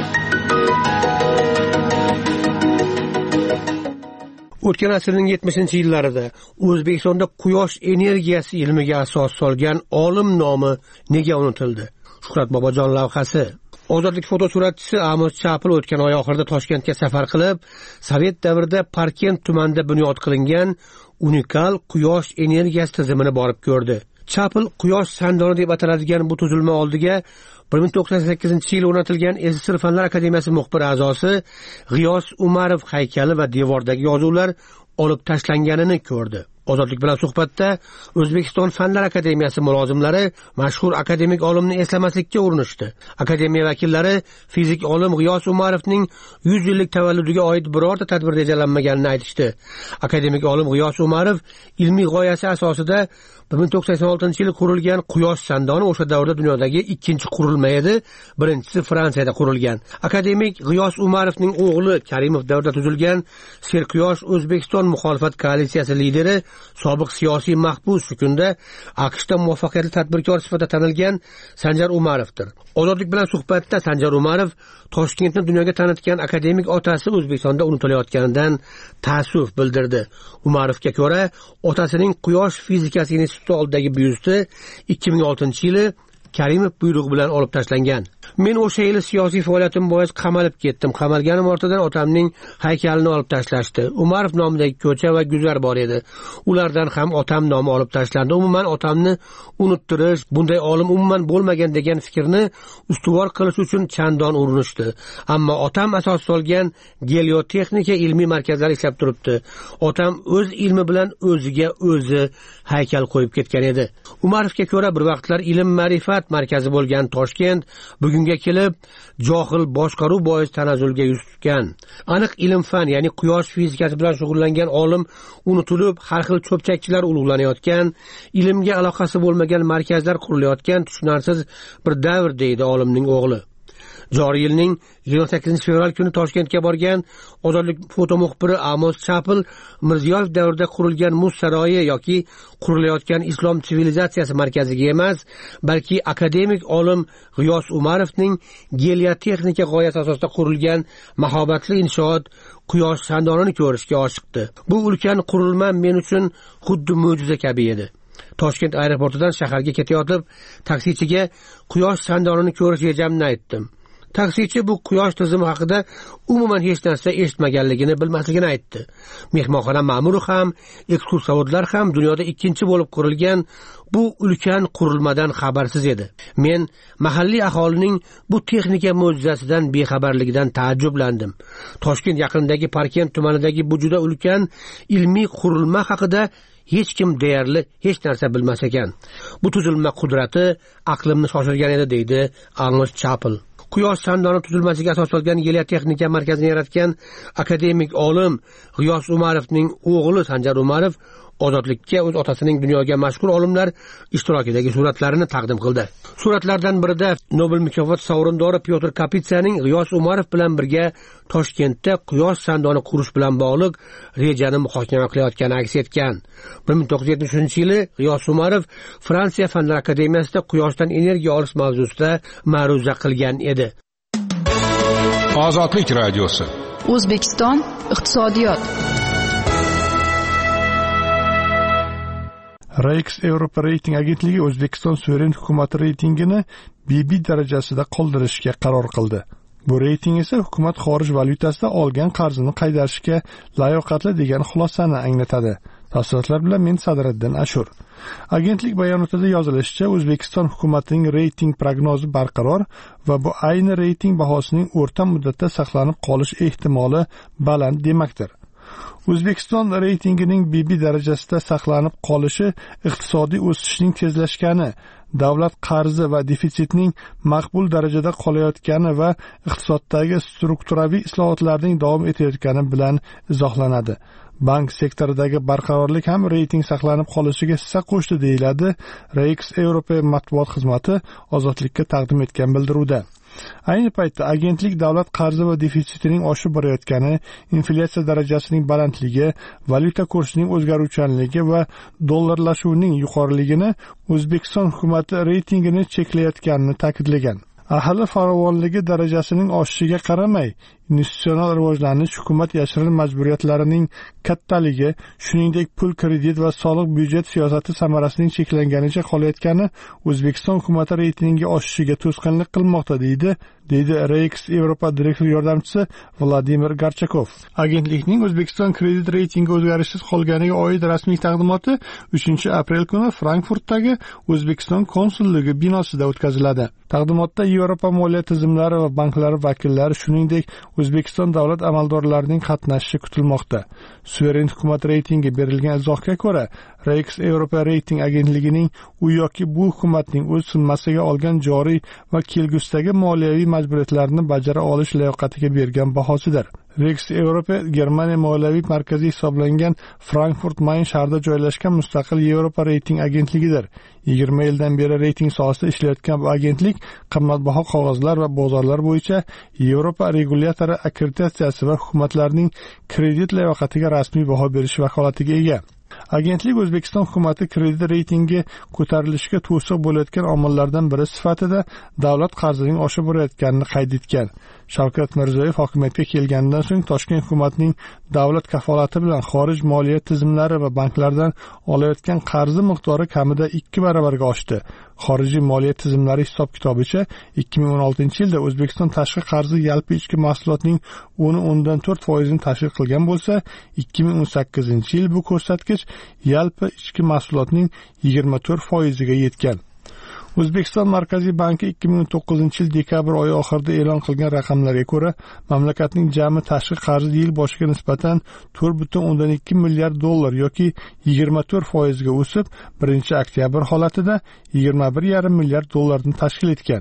O'tgan asrning 70-yillarida O'zbekistonda quyosh energiyasi ilmiga asos solgan olim nomi nega unutildi? Shuhrat Bobojon lavhasi. Ozodlik fotosuratchisi Amos Chapil o'tgan oy oxirida Toshkentga safar qilib, Sovet davrida Parkent tumanida bunyod qilingan unikal quyosh energiyasi tizimini borib ko'rdi. Chapil quyosh sandoni deb ataladigan bu tuzilma oldiga 1988-yil o'rnatilgan Sir Fanlar akademiyasi muxbir a'zosi G'iyos Umarov haykali va devordagi yozuvlar olib tashlanganini ko'rdi. Ozodlik bilan suhbatda O'zbekiston Fanlar akademiyasi mulozimlari mashhur akademik olimni eslamaslikka urinishdi. Akademiya vakillari fizik olim G'iyos Umarovning 100 yillik tavalludiga oid birorta tadbir rejalanmaganini aytishdi. Akademik olim G'iyos Umarov ilmiy g'oyasi asosida 1986-yil qurilgan quyosh sandoni o'sha davrda dunyodagi ikkinchi qurilma edi, birinchisi Fransiyada qurilgan. Akademik G'iyos Umarovning o'g'li Karimov davrida tuzilgan Serquyosh O'zbekiston muxolifat koalitsiyasi lideri, sobiq siyosiy mahbus shu kunda AQShda muvaffaqiyatli tadbirkor sifatida tanilgan Sanjar Umarovdir. Ozodlik bilan suhbatda Sanjar Umarov Toshkentni dunyoga tanitgan akademik otasi O'zbekistonda unutilayotganidan ta'ssuf bildirdi. Umarovga ko'ra, otasining quyosh fizikasi instituti oldidagi byusti 2006-yili Karimov buyrug'i bilan olib tashlangan. Men o'sha yili siyosiy faoliyatim bois qamalib ketdim. Qamalganim ortidan otamning haykalini olib tashlashdi. Umarov nomidagi ko'cha va guzar bor edi. Ulardan ham otam nomi olib tashlandi. Umuman otamni unuttirish, bunday olim umuman bo'lmagan degan fikrni ustuvor qilish uchun chandon urinishdi. Ammo otam asos solgan geliotexnika ilmiy markazlari ishlab turibdi. Otam o'z ilmi bilan o'ziga o'zi haykal qo'yib ketgan edi. Umarovga ko'ra bir vaqtlar ilm ma'rifat markazi bo'lgan Toshkent bugunga kelib johil boshqaruv bois tanazzulga yuz tutgan. Aniq ilm fan, ya'ni quyosh fizikasi bilan shug'ullangan olim unutilib, har xil cho'pchakchilar ulug'lanayotgan, ilmga aloqasi bo'lmagan markazlar qurilayotgan tushunarsiz bir davr deydi olimning o'g'li. Joriy yilning 28-fevral kuni Toshkentga borgan Ozodlik foto muxbiri Amos Chapel Mirziyoyev davrida qurilgan muz saroyi yoki qurilayotgan islom sivilizatsiyasi markaziga emas, balki akademik olim G'iyos Umarovning geliotexnika g'oyasi asosida qurilgan mahobatli inshoot Quyosh sandonini ko'rishga oshiqdi. Bu ulkan qurilma men uchun xuddi mo'jiza kabi edi. Toshkent aeroportidan shaharga ketayotib, taksichiga Quyosh sandonini ko'rish rejamni aytdim. Taksichi bu quyosh tizimi haqida umuman hech narsa eshitmaganligini, bilmasligini aytdi. Mehmonxona ma'muri ham, ekskursiovlar ham dunyoda ikkinchi bo'lib qurilgan bu ulkan qurilmadan xabarsiz edi. Men mahalliy aholining bu texnika mo'jizasidan bexabarligidan taajjublandim. Toshkent yaqinidagi Parkent tumanidagi bu juda ulkan ilmiy qurilma haqida hech kim deyarli hech narsa bilmas ekan. Bu tuzilma qudrati aqlimni shoshirgan edi, deydi Amos Chapel. Quyosh sandoni tuzilmasiga asoslangan geliotexnika markazini yaratgan akademik olim G'iyos Umarovning o'g'li Sanjar Umarov Ozodlikka o'z otasining dunyoga mashhur olimlar ishtirokidagi suratlarini taqdim qildi. Suratlardan birida Nobel mukofot sovrindori Pyotr Kapitsaning G'iyos Umarov bilan birga Toshkentda quyosh sandoni qurish bilan bog'liq rejani muhokama qilayotgani aks etgan. 1973-yili G'iyos Umarov Fransiya Fanlar akademiyasida quyoshdan energiya olish mavzusida ma'ruza qilgan edi. Ozodlik radiosi. O'zbekiston iqtisodiyot. REX Europa reyting agentligi O'zbekiston suveren hukumati reytingini BB darajasida qoldirishga qaror qildi. Bu reyting esa hukumat xorij valyutasida olgan qarzini qaytarishga layoqatli degan xulosani anglatadi. Tafsilotlar bilan men Sadriddin Ashur. Agentlik bayonotida yozilishicha, O'zbekiston hukumatining reyting prognozi barqaror va bu ayni reyting bahosining o'rta muddatda saqlanib qolish ehtimoli baland demakdir. O'zbekiston reytingining BB darajasida saqlanib qolishi iqtisodiy o'sishning tezlashgani, davlat qarzi va defitsitning maqbul darajada qolayotgani va iqtisoddagi strukturaviy islohotlarning davom etayotgani bilan izohlanadi. Bank sektoridagi barqarorlik ham reyting saqlanib qolishiga hissa qo'shdi, deyiladi REX Europa matbuot xizmati Ozodlikka taqdim etgan bildiruvda. Ayni paytda agentlik davlat qarzi va defitsitining oshib borayotgani, inflyatsiya darajasining balandligi, valyuta kursining o'zgaruvchanligi va dollarlashuvining yuqoriligini O'zbekiston hukumati reytingini cheklayotganini ta'kidlagan. Aholi farovonligi darajasining oshishiga qaramay, investitsion rivojlanish, hukumat yashirin majburiyatlarining kattaligi, shuningdek pul kredit va soliq byudjet siyosati samarasining cheklanganicha qolayotgani O'zbekiston hukumati reytingiga oshishiga to'sqinlik qilmoqda, deydi REX Europa direktor yordamchisi Vladimir Garchakov. Agentlikning O'zbekiston kredit reytingi o'zgarishsiz qolganiga oid rasmiy taqdimoti 3-aprel kuni Frankfurtdagi O'zbekiston konsulligi binosida o'tkaziladi. Taqdimotda Yevropa moliya tizimlari va banklari vakillari, shuningdek O'zbekiston davlat amaldorlarining qatnashishi kutilmoqda. Suveren hukumat reytingi berilgan izohga ko'ra, REX Europa reyting agentligining u yoki bu hukumatning o'z zimmasiga olgan joriy va kelgusidagi moliyaviy majburiyatlarini bajara olish layoqatiga bergan bahosidir. REX Europa Germaniya moliyaviy markazi hisoblangan Frankfurt-Mayn shahrida joylashgan mustaqil Yevropa reyting agentligidir. 20 yildan beri reyting sohasida ishlayotgan bu agentlik qimmatbaho qog'ozlar va bozorlar bo'yicha Yevropa regulyatori akkreditatsiyasi va hukumatlarning kredit layoqatiga rasmiy baho berish vakolatiga ega. Agentlik O'zbekiston hukumati kredit reytingi ko'tarilishiga to'siq bo'layotgan omillardan biri sifatida davlat qarzining oshib borayotganini qayd etgan. Shavkat Mirziyoyev hokimiyatga kelganidan so'ng Toshkent hukumatining davlat kafolati bilan xorij moliya tizimlari va banklardan olayotgan qarzi miqdori kamida 2 baravarga oshdi. Xorijiy moliya tizimlari hisob-kitobicha 2016-yilda O'zbekiston tashqi qarzi yalpi ichki mahsulotning 10.4% tashkil qilgan bo'lsa, 2018-yil bu ko'rsatkich yalpi ichki mahsulotning 24%ga yetgan. O'zbekiston Markaziy banki 2009-yil dekabr oyi oxirida e'lon qilgan raqamlarga ko'ra, mamlakatning jami tashqi qarzi yil boshiga nisbatan 4.2 milliard dollar yoki 24% ga o'sib, 1-oktyabr holatida 21,5 milliard dollarni tashkil etgan.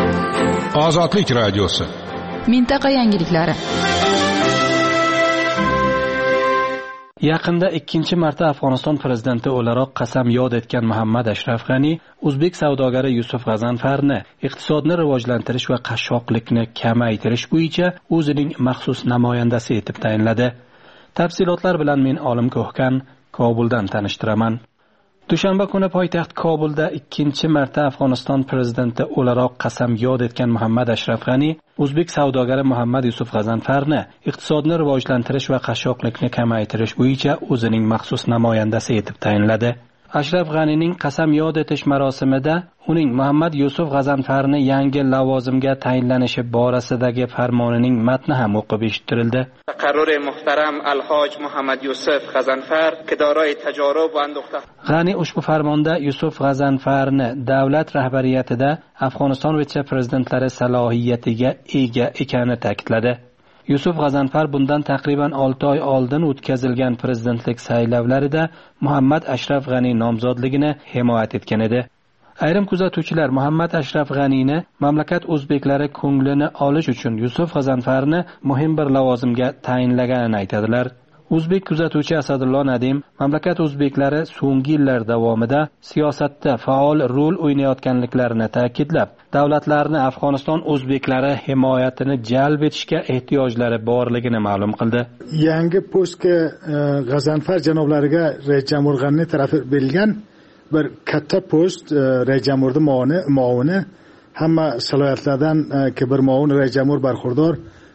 Ozodlik radiosi. Mintaqa yangiliklari. Yaqinda ikkinchi marta Afg'oniston prezidenti o'laroq qasam yod etgan Muhammad Ashraf G'ani o'zbek savdogari Yusuf G'azanfarni iqtisodni rivojlantirish va qashshoqlikni kamaytirish bo'yicha o'zining maxsus namoyandasi etib tayinladi. Tafsilotlar bilan men Olim Ko'hkan Kobuldan tanishtiraman. Dushanba kuni poytaxt Kobulda ikkinchi marta Afg'oniston prezidenti o'laroq qasam yod etgan Muhammad Ashraf G'ani o'zbek savdogari Muhammad Yusuf G'azanfarni iqtisodni rivojlantirish va qashshoqlikni kamaytirish bo'yicha o'zining maxsus namoyandasi etib tayinladi. Ashraf G'anining qasam yod etish marosimida uning Muhammad Yusuf G'azanfarni yangi lavozimga tayinlanishi borasidagi farmonining matni ham o'qib eshittirildi. Qaror muhtaram Al-Hoj Muhammad Yusuf G'azanfar ki daroy tajorub va anduqta. G'ani ushbu farmonda Yusuf G'azanfarni davlat rahbariyatida Afg'oniston vitse-prezidentlari salohiyatiga ega ekanini ta'kidladi. Yusuf G'azanfar bundan taqriban 6 oy oldin o'tkazilgan prezidentlik saylovlarida Muhammad Ashraf G'ani nomzodligini himoya etgan edi. Ayrim kuzatuvchilar Muhammad Ashraf G'anini mamlakat o'zbeklari ko'nglini olish uchun Yusuf G'azanfarni muhim bir lavozimga tayinlaganini aytadilar. O'zbek kuzatuvchi Asadullo Nadim mamlakat o'zbeklari so'nggi yillar davomida siyosatda faol rol o'ynayotganliklarini ta'kidlab, davlatlarni Afg'oniston o'zbeklari himoyatini jalb etishga ehtiyojlari borligini ma'lum qildi. Yangi postga G'azanfar janoblariga Rejamur G'ani tarafi berilgan bir katta post Rejamurning muovini hamma salohiyatlardan bir muovin Rejamur barxurdor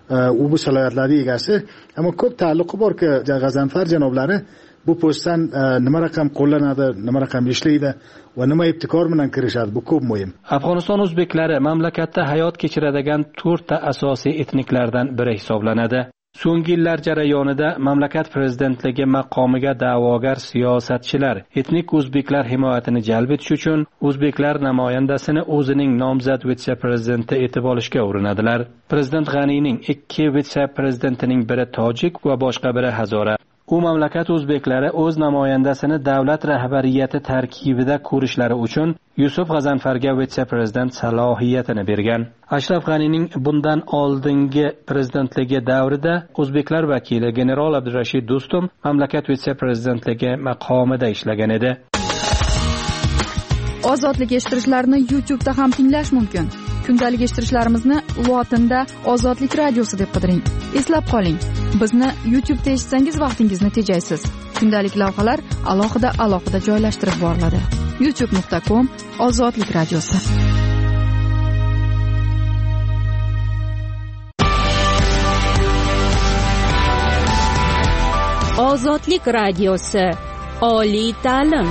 u bu salohiyatlarning egasi, ammo ko'p ta'alluqi borki G'azanfar janoblari bu postdan nima raqam qo'llanadi, nima raqam ishlaydi va nima ibtikor bilan kirishadi, bu ko'p muhim. Afg'oniston o'zbeklari mamlakatda hayot kechiradigan 4 ta asosiy etniklardan biri hisoblanadi. So'nggi yillar jarayonida mamlakat prezidentligi maqomiga da'vogar siyosatchilar etnik o'zbeklar himoyatini jalb etish uchun o'zbeklar namoyandasini o'zining nomzod vitse-prezidenti etib olishga urinadilar. Prezident G'anining 2 vitse-prezidentining biri tojik va boshqa biri hazora. U mamlakat o'zbeklari o'z namoyandasini davlat rahbariyati tarkibida ko'rishlari uchun Yusuf G'azanfarga vitse-prezident salohiyatini bergan. Ashraf G'anining bundan oldingi prezidentligi davrida o'zbeklar vakili general Abdurashid Do'stum mamlakat vitse-prezidentligi maqomida ishlagan edi. Ozodlik eshittirishlarni YouTube'da ham tinglash mumkin. Kundalik eshittirishlarimizni lotinda Ozodlik radiosi deb qidiring. Eslab qoling, bizni YouTube'da eshitsangiz vaqtingizni tejaysiz. Kundalik lavhalar alohida joylashtirib boriladi. youtube.com/Ozodlik radiosi. Ozodlik radiosi. Oliy ta'lim.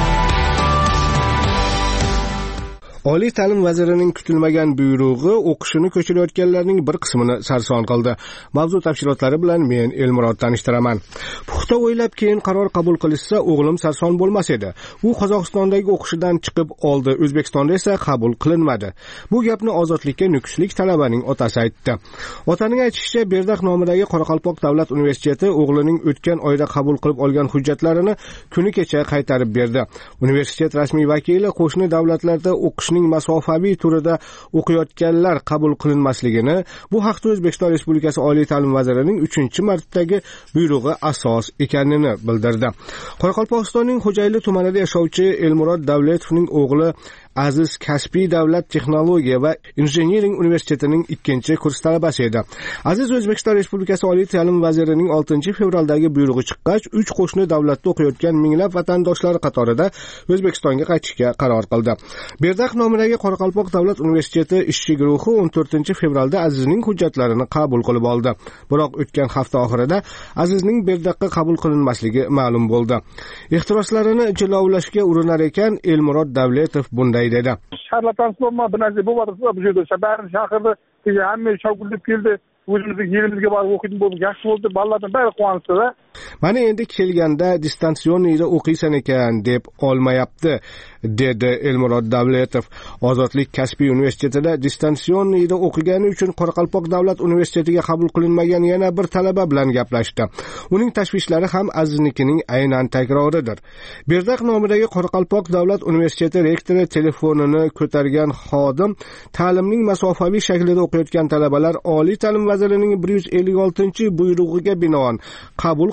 Oliy ta'lim vazirining kutilmagan buyrug'i o'qishini ko'chirayotganlarning bir qismini sarson qildi. Mavzu tafsilotlari bilan men Elmurod tanishtiraman. Puxta o'ylab keyin qaror qabul qilishsa, o'g'lim sarson bo'lmas edi. U Qozog'istondagi o'qishidan chiqib oldi, O'zbekistonda esa qabul qilinmadi. Bu gapni Ozodlikka nukuslik talabaning otasi aytdi. Otaning aytishicha, Berdax nomidagi Qoraqalpoq davlat universiteti o'g'lining o'tgan oyda qabul qilib olgan hujjatlarini kuni kecha qaytarib berdi. Universitet rasmiy vakili qo'shni davlatlarda o'qish masofaviy turida o'qiyotganlar qabul qilinmasligini, bu haqda O'zbekiston Respublikasi Oliy ta'lim vazirining 3-martadagi buyrug'i asos ekanini bildirdi. Qoraqalpog'istonning Xo'jayli tumanida yashovchi Elmurod Davletovning o'g'li Aziz Kasbiy davlat texnologiya va injiniring universitetining 2-kurs talabasi edi. Aziz O'zbekiston Respublikasi Oliy ta'lim vazirining 6-fevraldagi buyrug'i chiqqach, 3 qo'shni davlatda o'qiyotgan minglab vatandoshlari qatorida O'zbekistonga qaytishga qaror qildi. Berdax nomidagi Qoraqalpoq davlat universiteti ishchi guruhi 14-fevralda Azizning hujjatlarini qabul qilib oldi. Biroq o'tgan hafta oxirida Azizning Berdaqqa qabul qilinmasligi ma'lum bo'ldi. Ehtiroslarini jilovlashga urinar ekan Elmurod Davletov bunday dedi. Şarlatanlıqma bir narsa bo'ladi, bu yerda shaharni chaqirdi, hamma shogirdlar keldi. O'zimizning yerimizga borib o'qiydi bo'lib, yaxshi bo'ldi, bolalardan bari quvonishdi. Mana endi kelganda distansioniyda o'qiysan ekan deb olmayapti, dedi Elmurod Davletov. Ozodlik kasbiy universitetida distansioniyda o'qigani uchun Qoraqalpoq davlat universitetiga qabul qilinmagan yana bir talaba bilan gaplashdi. Uning tashvishlari ham Aziznikining aynan takroridir. Berdax nomidagi Qoraqalpoq davlat universiteti rektori telefonini ko'targan xodim ta'limning masofaviy shaklida o'qiyotgan talabalar Oliy ta'lim vazirining 156-buyrug'iga binoan qabul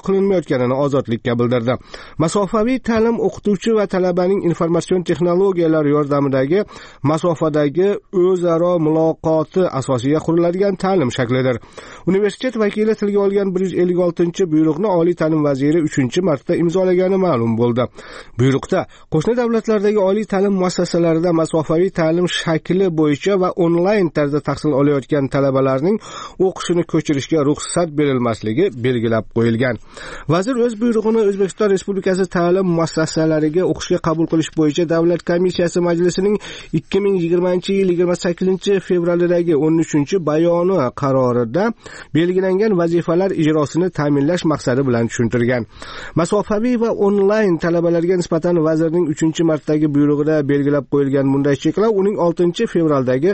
qilinmayotganini Ozodlikka bildirdi. Masofaviy ta'lim o'qituvchi va talabaning informatsion texnologiyalar yordamidagi masofadagi o'zaro muloqoti asosiga quriladigan ta'lim shaklidir. Universitet vakili tilga olgan 156-buyruqni Oliy ta'lim vaziri 3-marta imzolagani ma'lum bo'ldi. Buyruqda qo'shni davlatlardagi oliy ta'lim muassasalarida masofaviy ta'lim shakli bo'yicha va onlayn tarzda tahsil olayotgan talabalarning o'qishini ko'chirishga ruxsat berilmasligi belgilab qo'yilgan. Vazir o'z buyrug'ini O'zbekiston Respublikasi ta'lim muassasalariga o'qishga qabul qilish bo'yicha Davlat komissiyasi majlisining 2020-yil 28-fevraldagi 13-bayoni qarorida belgilangan vazifalar ijrosini ta'minlash maqsadi bilan tushuntirgan. Masofaviy va onlayn talabalarga nisbatan vazirning 3-martadagi buyrug'ida belgilab qo'yilgan bunday cheklov uning 6-fevraldagi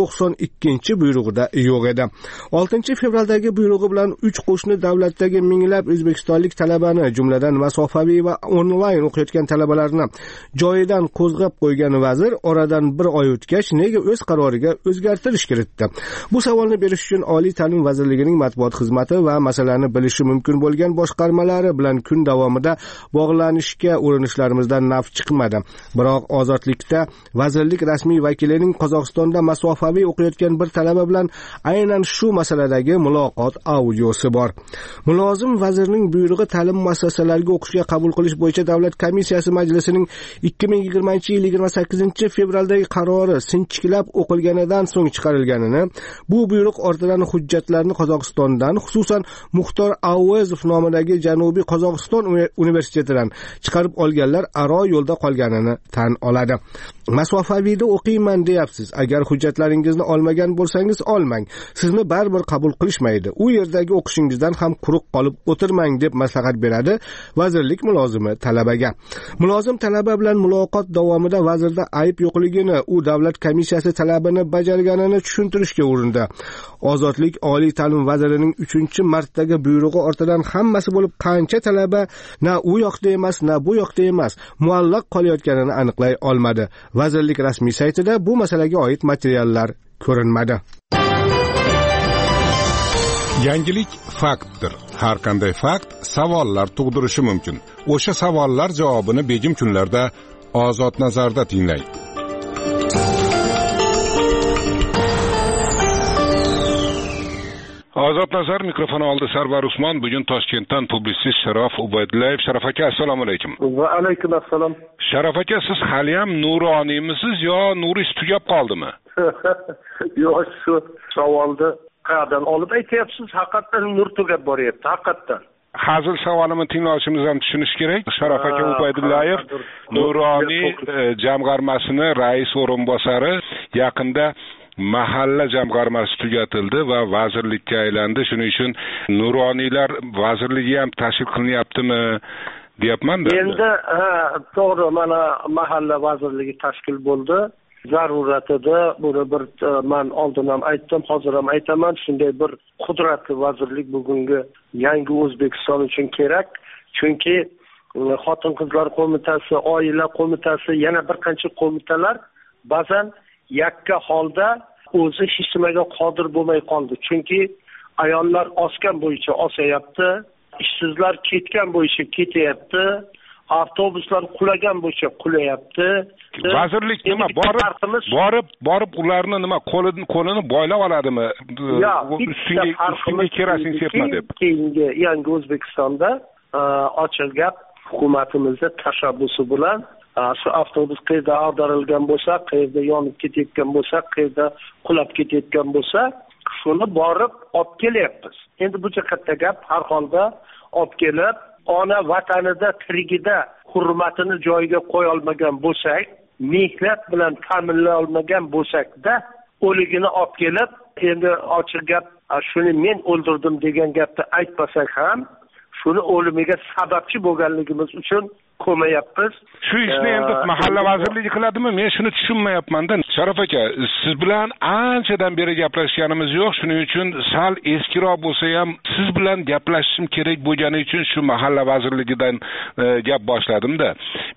92-buyrug'ida yo'q edi. 6-fevraldagi buyrug'i bilan 3 qo'shni davlatdagi minglab o'zbekistonlik talabani, jumladan masofaviy va onlayn o'qiyotgan talabalarni joyidan qo'zg'ab qo'ygan vazir oradan bir oy o'tgach nega o'z qaroriga o'zgartirish kiritdi? Bu savolni berish uchun Oliy ta'lim vazirligining matbuot xizmati va masalani bilishi mumkin bo'lgan boshqarmalari bilan kun davomida bog'lanishga urinishlarimizdan naf chiqmadi. Biroq Ozodlikda vazirlik rasmiy vakilining Qozog'istonda masofaviy o'qiyotgan bir talaba bilan aynan shu masaladagi muloqot audiosi bor. Mulozim vazirning buyrug'i ta'lim muassasalariga o'qishga qabul qilish bo'yicha Davlat komissiyasi majlisining 2020-yil 28-fevraldagi qarori sinchiklab o'qilganidan so'ng chiqarilganini, bu buyruq ortidan hujjatlarni Qozog'istondan, xususan Muxtor Avvezov nomidagi Janubiy Qozog'iston universitetidan chiqarib olganlar aro yo'lda qolganini tan oladi. Masofaviyda o'qiyman deyapsiz. Agar hujjatlaringizni olmagan bo'lsangiz olmang. Sizni baribir qabul qilishmaydi. U yerdagi o'qishingizdan ham quruq qolib o'tirmang deb maslahat beradi vazirlik mulozimi talabaga. Mulozim talaba bilan muloqot davomida vazirda ayb yo'qligini, u davlat komissiyasi talabini bajarganini tushuntirishga urindi. Ozodlik Oliy ta'lim vazirining 3-martadagi buyrug'i ortidan hammasi bo'lib qancha talaba na u yoqda emas, na bu yoqda emas, muallaq qolayotganini aniqlay olmadi. Vazirlik rasmiy saytida bu masalaga oid materiallar ko'rinmadi. Yangilik faktdir. Har qanday fakt savollar tug'dirishi mumkin. O'sha savollar javobini begim kunlarda Ozod nazarda tinglang. Ozod nazar mikrofon oldi Sarvar Usmon. Bugun Toshkentdan publitsist Sharof Ubaydullayev. Sharof aka, assalomu alaykum. Va alaykum assalom. Sharof aka, siz hali ham nuroniyimisiz yo nuringiz tugab qoldimi? Yo'q, shu savolni qayerdan olib aytyapsiz? Haqiqatan nur tugab boryapti, haqiqatan. Hazil savolimni tinglovchimiz ham tushunish kerak. Sharof aka Ubaydullayev Nuroniy jamg'armasini rais o'rinbosari, yaqinda mahalla jamg'armasi tugatildi va vazirlikka aylandi. Shuning uchun nuroniylar vazirligi ham tashkil qilinyaptimi deyapman-da. Endi to'g'ri, mana mahalla vazirligi tashkil bo'ldi. Zaruratida buni bir men oldin ham aytdim, hozir ham aytaman, shunday bir qudratli vazirlik bugungi yangi O'zbekiston uchun kerak. Chunki xotin-qizlar qo'mitasi, oila qo'mitasi, yana bir qancha qo'mitalar ba'zan yakka holda o'zi hech nimaga qodir bo'lmay qoldi. Chunki ayollar osgan bo'yicha osayapti, ishsizlar ketgan bo'yicha ketyapti, avtobuslar qulagan bo'yicha qulayapti. Vazirlik nima borib ularni nima qo'lini boylab oladimi? Ustiga kerosin sepma deb. Keyingi yangi O'zbekistonda ochiq gap hukumatimizning tashabbusi bilan shu avtobus qayerda ag'darilgan bo'lsa, qayerda yonib ketayotgan bo'lsa, qayerda qulab ketayotgan bo'lsa, shuni borib olib kelyapmiz. Endi bu katta gap, har holda olib kelib, ona vatanida tirigida hurmatini joyiga qo'ya olmagan bo'lsak, mehnat bilan ta'minlay olmagan bo'lsak-da, o'ligini olib kelib, endi ochiq gap, shuni men o'ldirdim degan gapni aytmasak ham, shuni o'limiga sababchi bo'lganligimiz uchun ko'mayapmiz. Shu ishni endi mahalla vazirligi qiladimi? Men shuni tushunmayapman-da. Sharof aka, siz bilan anchadan beri gaplashganimiz yo'q. Shuning uchun sal eskiroq bo'lsa ham siz bilan gaplashishim kerak bo'lgani uchun shu mahalla vazirligidan gap boshladim-da.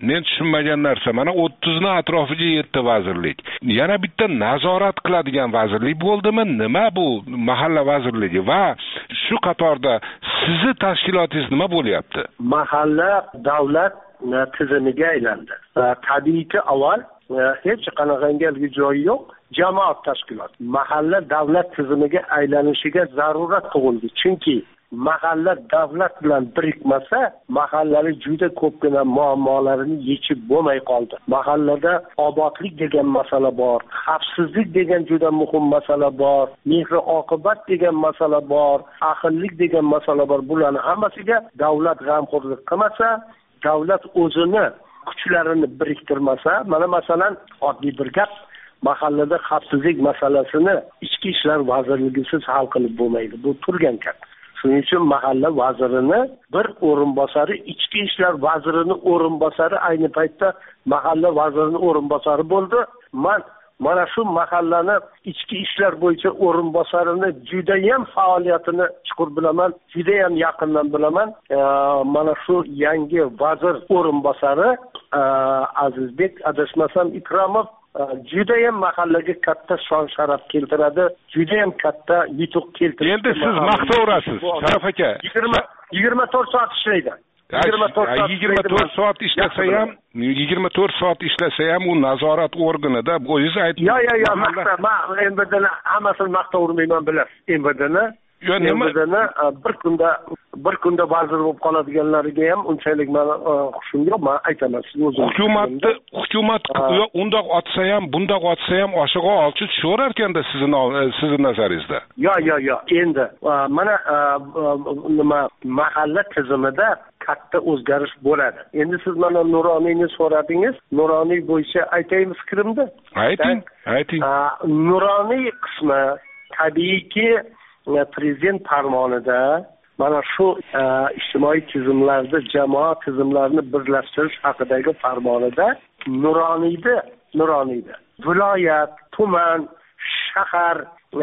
men tushunmagan narsa, mana 30 ni atrofiga yetdi vazirlik. Yana bitta nazorat qiladigan vazirlik bo'ldimi? Nima bu mahalla vazirligi va shu qatorda sizni tashkilotingiz nima bo'lyapti? Mahalla davlat tizimiga aylandi. Tabiiyki avval hech qanaqangi joyi yo'q. Jamoat tashkiloti mahalla davlat tizimiga aylanishiga zarurat tug'ildi. Chunki mahalla davlat bilan birikmasa, mahallalik juda ko'pgina muammolarini yechib bo'lmay qoldi. Mahallada obodlik degan masala bor, xavfsizlik degan juda muhim masala bor, mehr-oqibat degan masala bor, ahillik degan masala bor. Bularning hammasiga davlat g'amxo'rlik qilmasa, davlat o'zini kuchlarini biriktirmasa, mana masalan oddiy bir gap, mahallada xavfsizlik masalasini ichki ishlar vazirligisiz hal qilib bo'lmaydi. Bu turgan gap. Shuning uchun mahalla vazirini bir o'rinbosari, ichki ishlar vazirining o'rinbosari ayni paytda mahalla vazirining o'rinbosari bo'ldi. Mana shu mahallani ichki ishlar bo'yicha o'rinbosarini juda ham faoliyatini chuqur bilaman, juda ham yaqindan bilaman. Mana shu yangi vazir o'rinbosari Azizbek adashmasam Ikromov juda ham mahallaga katta shon sharaf keltiradi, juda ham katta yutuq keltiradi. Endi siz maqtaverasiz, Sharaf aka. 24 soat ishlaydi. 24 soat ishlasa ham, 24 soat ishlasa ham u nazorat organida o'zingiz aytdingiz. Yo, men MVDni hammasini maqtavermayman bilasiz. MVDni bir kunda vazir bo'lib qoladiganlariga ham unchalik meni xushim yo'q, men aytaman siz o'zingiz. Hukumat undoq otsa ham, bundoq otsa ham oshig'a olchi tushaverar ekanda sizni nazaringizda. Yo. Endi mana nima mahalla tizimida katta o'zgarish bo'ladi. Endi siz mana Nuroniyni so'radingiz. Nuroniy bo'yicha aytaymi fikrimni? Ayting. Nuroniy qismi tabiiyki prezident farmonida mana shu ijtimoiy tizimlarda jamoat tizimlarini birlashtirish haqidagi farmonida Nuroniyda viloyat, tuman, shahar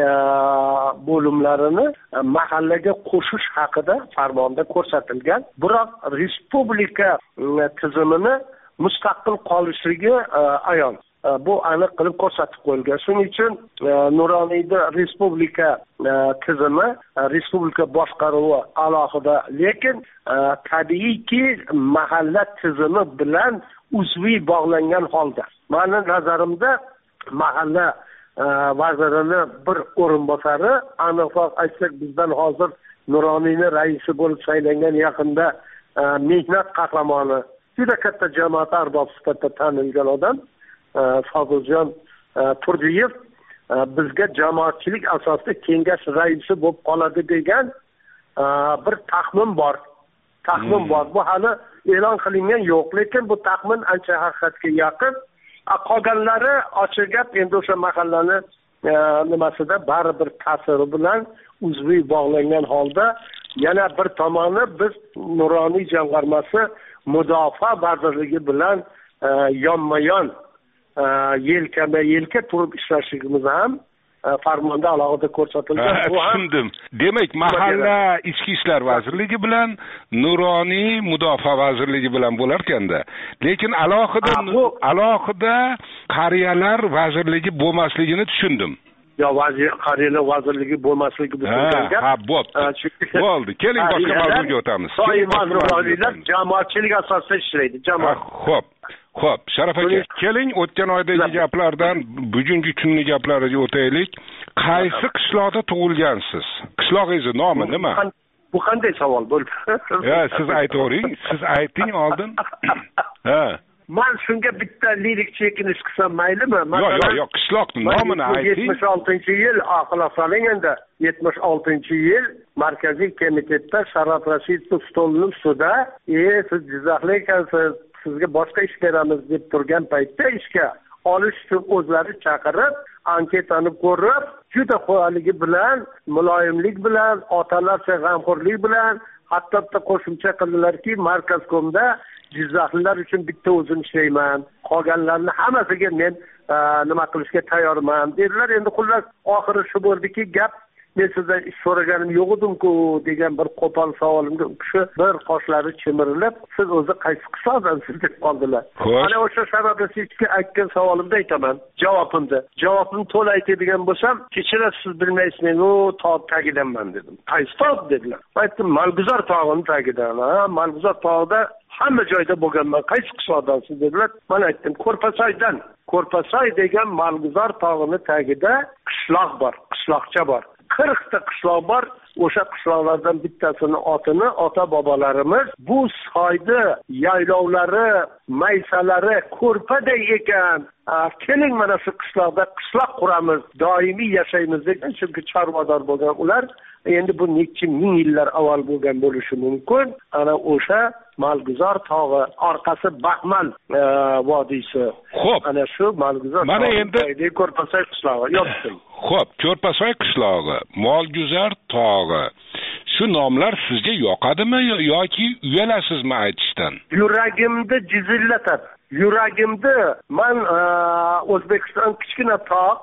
bo'limlarini mahallaga qo'shish haqida farmonda ko'rsatilgan. Biroq respublika tizimini mustaqil qolishligi ayon. Bu aniq qilib ko'rsatib qo'yilgan. Shuning uchun Nuroniyda respublika tizimi, respublika boshqaruvi alohida, lekin tabiiyki mahalla tizimi bilan uzviy bog'langan holda. Meni nazarimda mahalla vazirini bir o'rinbosari, aniqroq aytsak bizdan hozir Nuroniyni raisi bo'lib saylangan yaqinda mehnat qahramoni, juda katta jamoat arbobi sifatida tanilgan odam Foziljon Turdiyev bizga jamoatchilik asosida kengash raisi bo'lib qoladi degan bir taxmin bor. Bu hali e'lon qilingan yo'q, lekin bu taxmin ancha haqiqatga yaqin. Qolganlari ochiq gap, endi o'sha mahallani nimasida baribir ta'siri bilan uzviy bog'langan holda. Yana bir tomoni biz Nuroniy jamg'armasi mudofaa vazirligi bilan yonma-yon yelkama-yelka turib ishlashimiz ham farmonda alohida ko'rsatilgan. Tushundim. Demak, mahalla ichki ishlar vazirligi bilan Nuroniy mudofaa vazirligi bilan bo'lar ekanda. Lekin alohida qariyalar vazirligi bo'lmasligini tushundim. Yo, qariyalar vazirligi bo'lmasligi bo'ldi. Keling boshqa mavzuga o'tamiz. Nuroniylar jamoatchilik asosida ishlaydi. Xo'p, Sharaf aka, keling o'tgan oydagi gaplardan bugungi kunning gaplariga o'taylik. Qaysi qishloqda tug'ilgansiz? Qishlog'ingiz nomi nima? Bu qanday savol bo'ldi? Siz aytavering, siz ayting oldin. Men shunga bitta lirik chekinish qilsam maylimi? Yo'q, qishloqning nomini ayting. 76-yil oqila soling endi. 76-yil Markaziy komitetda Sharof Rashidov stolning ustida, siz Jizzaxlik ekansiz, sizga boshqa ish beramiz deb turgan paytda ishga olish uchun o'zlari chaqirib, anketani ko'rib, juda qo'yaligi bilan, muloyimlik bilan, otalarcha g'amxo'rlik bilan, hatto qo'shimcha qildilarki, Markazkomda Jizzaxlilar uchun bitta o'zim ishlayman, qolganlarni hammasiga men nima qilishga tayyorman dedilar. Endi xullas oxiri shu bo'ldiki, gap men sizdan ish so'raganim yo'q edim-ku degan bir qo'pol savolimga u kishi bir qoshlari chimirilib, siz o'zi qaysi qishloqdansiz deb qoldilar. Ana o'sha sababli sizga aytgan savolimda aytaman javobimni to'la aytadigan bo'lsam, kechirasiz, siz bilmaysiz, men tog' tagidanman dedim. Qaysi tog' dedilar. Aytdim, Malguzor tog'ining tagidan. Malguzor tog'ida hamma joyda bo'lganman. Qaysi qishloqdansiz dedilar. Men aytdim, Ko'rpasoydan. Ko'rpasoy degan Malguzor tog'ining tagida qishloq bor, qishloqcha bor. 40 ta qishloq bor. O'sha qishloqlardan bittasini otini ota-bobolarimiz bu soyda yaylovlari, maysalari ko'rpaday ekan. Keling mana shu qishloqda qishloq quramiz, doimiy yashaymiz degan, chunki chorvador bo'lgan ular. Endi bu necha ming yillar avval bo'lgan bo'lishi mumkin. Ana o'sha Malguzor tog'i, orqasi Baxmal vodiysi. Xo'p. Ana shu Malguzor mana endi Ko'rpasoy qishlog'i yozdim. Xo'p, Ko'rpasoy qishlog'i, Malguzor tog'i. Shu nomlar sizga yoqadimi yoki uyalasizmi aytishdan? Yuragimni jizillatadi. Yuragimni men O'zbekiston kichkina tog'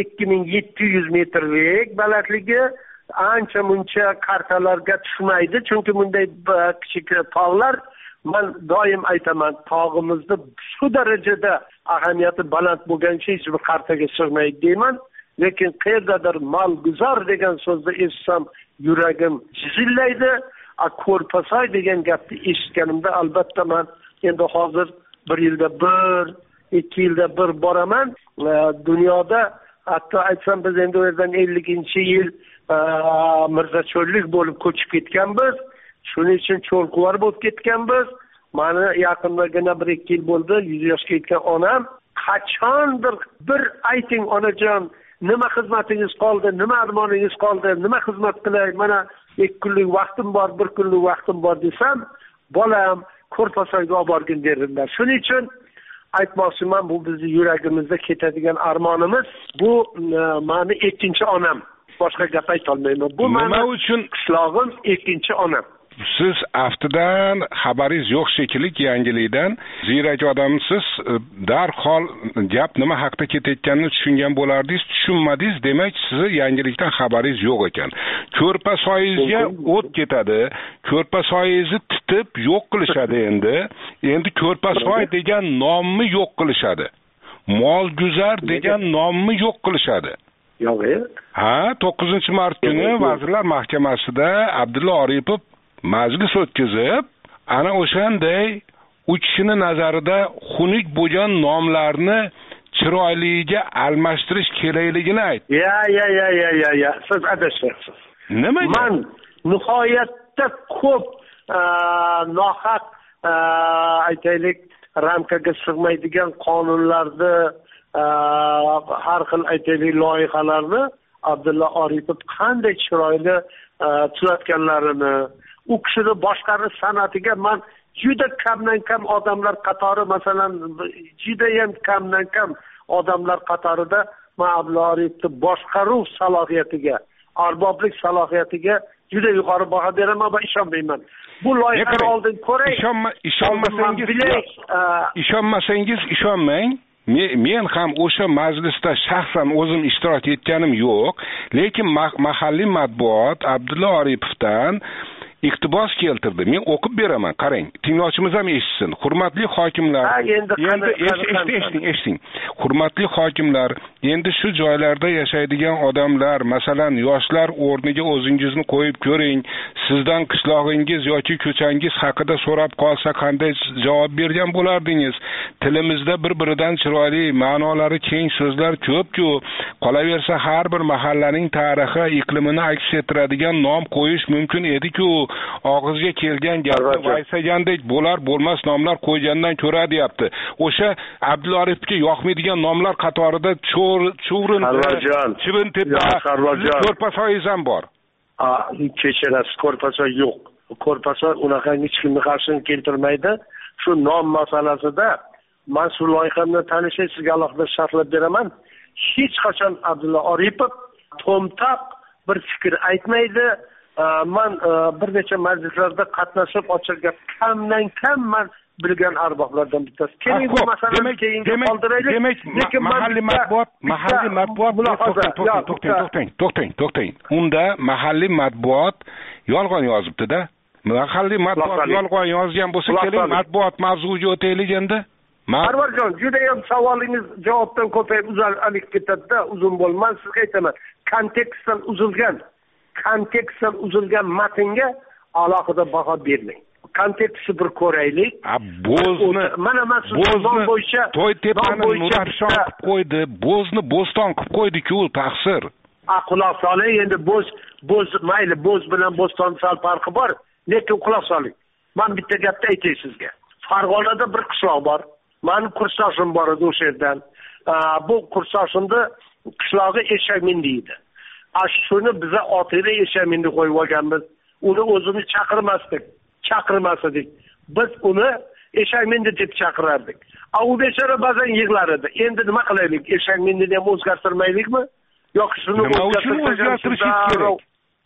2700 metrlik balandligi ancha muncha kartalarga tushmaydi, chunki bunday kichik tog'lar, men doim aytaman, tog'imizni shu darajada ahamiyati baland bo'lgancha hech bir kartaga sig'maydi deyman. Lekin qayerdadir Malguzor degan so'zni eshitsam, yuragim jizillaydi. Ko'rpasoy degan gapni eshitganimda albatta men endi hozir 1 yilda 1, 2 yilda 1 boraman. Dunyoda hatto aytsam biz endi u yerdan 50-yil mirzacho'llik bo'lib ko'chib ketganmiz. Shuning uchun cho'lquvar bo'lib ketganmiz. Meni yaqindagina 1-2 yil bo'ldi 100 yoshga yetgan onam qachondir bir ayting onajon, nima xizmatingiz qoldi, nima armoningiz qoldi, nima xizmat qilay, mana 2 kunlik vaqtim bor, 1 kunlik vaqtim bor desam, bolam Ko'rpasoyga olib borgin derdilar. Shuning uchun aytmoqchiman, bu bizning yuragimizda ketadigan armonimiz, bu meni ikkinchi onam. Boshqa gap ayta olmayman. Bu nima uchun qishlog'im ikkinchi onam. Siz aftidan xabaringiz yo'q shekilli yangilikdan, ziyrak odamsiz, darhol gap nima haqida ketayotganini tushungan bo'lardingiz, tushunmadingiz, demak sizni yangilikdan xabaringiz yo'q ekan. Ko'rpasoyingizga o't ketadi, Ko'rpasoyingizni titib yo'q qilishadi endi. Endi Ko'rpasoy degan nomni yo'q qilishadi. Malguzor degan nomni yo'q qilishadi. Yo'q. 9-mart kuni Vazirlar Mahkamasida Abdulla Oripov majlis o'tkazib, ana o'shanday u kishini nazarida xunuk bo'lgan nomlarni chiroyliga almashtirish kerakligini aytdi. Ya. Siz adashyapsiz. Nimaga? Men nihoyatda ko'p nohaq aytaylik ramkaga sig'maydigan qonunlarni, har xil aytaylik loyihalarni Abdulla Oripov qanday chiroyli tugatganlarini, u kishini boshqarish san'atiga men juda kamdan kam odamlar qatori, masalan, juda ham kamdan kam odamlar qatorida men Abdulla Oripovni boshqaruv salohiyatiga, arboblik salohiyatiga juda yuqori baho beraman va ishonmayman. Bu loyihani oldin ko'ray. Ishonmasangiz ishonmang. Men ham o'sha majlisda shaxsan o'zim ishtirok etganim yo'q, lekin mahalliy matbuot Abdulla Oripovdan iqtibos keltirdi. Men o'qib beraman, qarang. Tinglovchimiz ham eshitsin. Hurmatli hokimlar, endi eshiting. Hurmatli hokimlar, endi shu joylarda yashaydigan odamlar, masalan, yoshlar o'rniga o'zingizni qo'yib ko'ring. Sizdan qishlog'ingiz yoki ko'changiz haqida so'rab qolsa qanday javob bergan bo'lardingiz? Tilimizda bir-biridan chiroyli, ma'nolari keng so'zlar ko'p-ku. Qolaversa har bir mahallaning tarixi, iqlimini aks ettiradigan nom qo'yish mumkin edi-ku. Og'izga kelgan gapni vaysagandek bo'lar-bo'lmas nomlar qo'ygandan ko'ra deyapti. O'sha Abdulla Oripovga yoqmaydigan nomlar qatorida Chuvrin, Chivintepa, Ko'rpasoyingiz ham bor. Kechirasiz, Ko'rpasoy yo'q. Ko'rpasoy unaqa hech kimni qarshilik keltirmaydi. Shu nom masalasida men shu loyihamni tanishib sizga alohida sharhlab beraman. Hech qachon Abdulla Oripov to'mtaq bir fikr aytmaydi. Men bir necha majlislarda qatnashib, ochiq gap kamdan kam men bilgan arboblardan bittasi. Keling bu masalani keyinga qoldiraylik. Demak, mahalliy matbuot to'xtang. Unda mahalliy matbuot yolg'on yozibdi-da. Mahalliy matbuot yolg'on yozgan bo'lsa, keling matbuot mavzuga o'taylik endi. Parvarjon, juda ham savolingiz javobdan ko'payib uzalib ketadi-da, uzun bo'lmas. Sizga aytaman, kontekstdan uzilgan matnga alohida baho bermang. Kontekstni bir ko'raylik. Mana non bo'yicha to'y tepani Nurafshon qilib qo'ydi, bo'zni bo'ston qilib qo'ydi-ku, taqsir. Quloq soling, endi bo'z mayli, bo'z bilan bo'ston sal farqi bor, lekin quloq soling. Men bitta gapni aytay sizga. Farg'onada bir qishloq bor. Men kursdoshim bor edi o'sha yerdan. Bu kursdoshimni qishlog'i Eshakmindi edi. Shuni biza otida Eshakmindi qo'yib olganmiz. Uni o'zimiz chaqirmas edik. Biz uni Eshakmindi deb chaqirardik. U bechora ba'zan yig'lar edi. Endi nima qilaylik? Eshakmindini ham o'zgartirmaylikmi? Yoki shuni o'zgartirish kerak?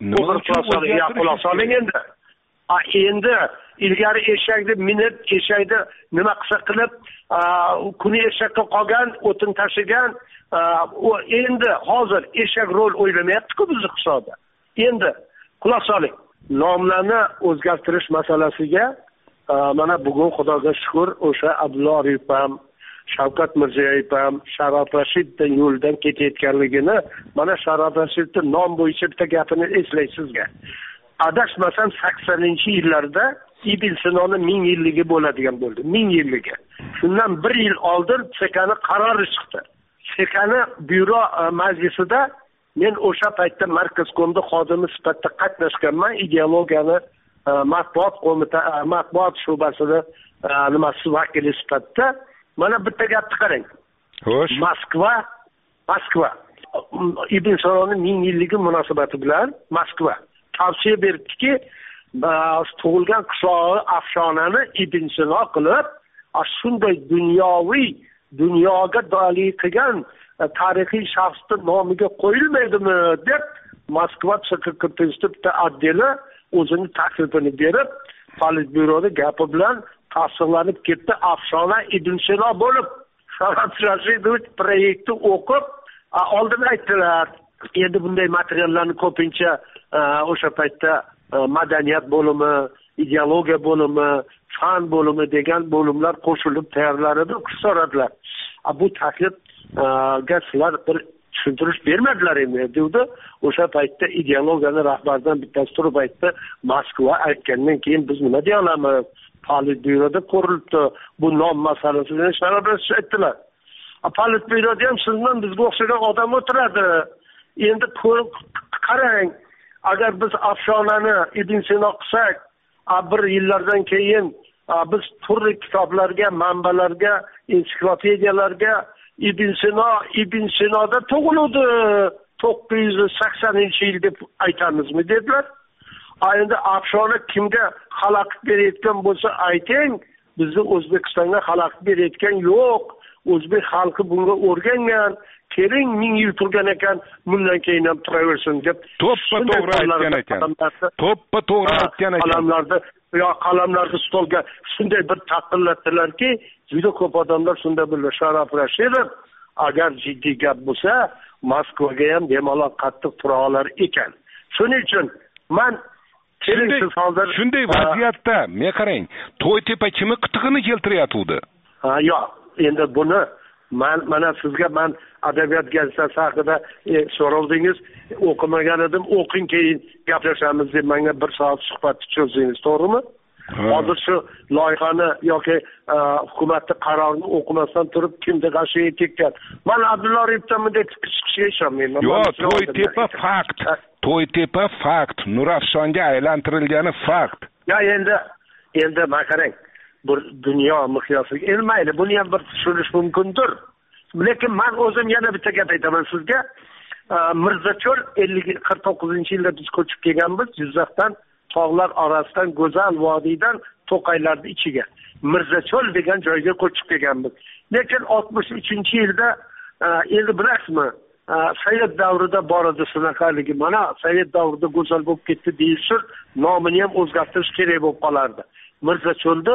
Quloq soling endi. Endi ilgari eshakni minib, eshakni nima qilsa qilib, kuni eshakka qolgan, o'tin tashigan, endi hozir eshak rol o'ylamayapti-ku bizning hisobda. Endi quloq soling. Nomlarni o'zgartirish masalasiga mana bugun Xudoga shukr, o'sha Abdulla Aripov ham, Shavkat Mirziyoyev ham Sharof Rashidning yo'lidan ketayotganligini, mana Sharof Rashidning nom bo'yicha bitta gapini eslaysizga. Adashmasam 80-yillarda Ibn Sinoning 1000 yilligi bo'ladigan bo'ldi. 1000 yilligi. Shundan 1 yil oldin sekani qarori chiqdi. Sekani byuro majlisida men o'sha paytda Markazkomda xodimi sifatida qatnashganman. Ideologiyani matbuot shubasida nimasi vakili sifatida. Mana bitta gapni qarang. Xo'sh. Moskva Ibn Sinoning 1000 yilligi munosabati bilan Moskva tavsiya berdiki, tug'ilgan qishlog'i Afshonani Ibn Sino qilib, shunday dunyoga dalil qilgan tarixiy shaxsning nomiga qo'yilmaydimi deb Moskva bitta otdeli o'zini taklifini berib, Politbyuroda gapi bilan tasdiqlanib ketdi. Afshona Ibn Sino bo'lib, Sharof Rashidov proyektni o'qib, oldin aytdilar. Endi bunday materiallarni ko'pincha o'sha paytda madaniyat bo'limi, ideologiya bo'limi, fan bo'limi degan bo'limlar qo'shilib tayyorlar edi, so'radilar. Bu taklifga sizlar bir tushuntirish bermadilar endi dedi. O'sha paytda ideologiyani rahbaridan bittasi turib aytdi, Moskva aytgandan keyin biz nima deya olamiz? Politbyuroda ko'rilibdi. Bu nom masalasini sharafsiz aytdilar. Politbyuroda ham sizdan bizga o'xshagan odam o'tiradi. Endi qarang, agar biz Afshonani Ibn Sino qilsak, bir yillardan keyin biz turli kitoblarga, manbalarga, ensiklopediyalarga Ibn Sinoda tug'ildi 980-yil deb aytamizmi dedilar. Endi Afshona kimga xalaqit berayotgan bo'lsa ayting, bizni O'zbekistonga xalaqit berayotgan yo'q. O'zbek xalqi bunga o'rgangan, keling 1000 yil turgan ekan, bundan keyin ham turaversin deb to'g'ri aytgan ekan. Qalamlarni stolga shunday bir taqillatdilarki, juda ko'p odamlar shunda bildi. Sharof Rashidov agar jiddiy gap bo'lsa, Moskvaga ham bemalol qattiq tura olar ekan. Shuning uchun men shunday vaziyatda, men qarang, To'ytepa kimi qitig'ini keltiryapti. Yo'q, endi buni mana sizga men adabiyot gazetasi haqida so'rovdingiz, o'qimagan edim, o'qing keyin gaplashamiz deb menga 1 soat suhbat cho'zdingiz, to'g'rimi? Hozir shu loyihani yoki hukumatning qarorini o'qimasdan turib kimdir g'ashiga tekkan. Men Abdulla Aripovdan bunday chiqishga ishonmayman. Yo'q, To'ytepa fakt. Nurafshonga aylantirilgani fakt. Ya endi men qarang, bir dunyo miqyosiga mayli, buni ham bir tushunish mumkindir. Lekin men o'zim yana bitta gap aytaman sizga. Mirzacho'l 49-yilda biz ko'chib kelganmiz Jizzaxdan, tog'lar orasidan, go'zal vodiydan To'qaylarning ichiga. Mirzacho'l degan joyga ko'chib kelganmiz. Lekin 63-yilda endi bilasizmi, Sovet davrida bor edi shunaqaligi. Mana Sovet davrida go'zal bo'lib ketdi deyilsa, nomini ham o'zgartirish kerak bo'lib qolardi. Mirzacho'lda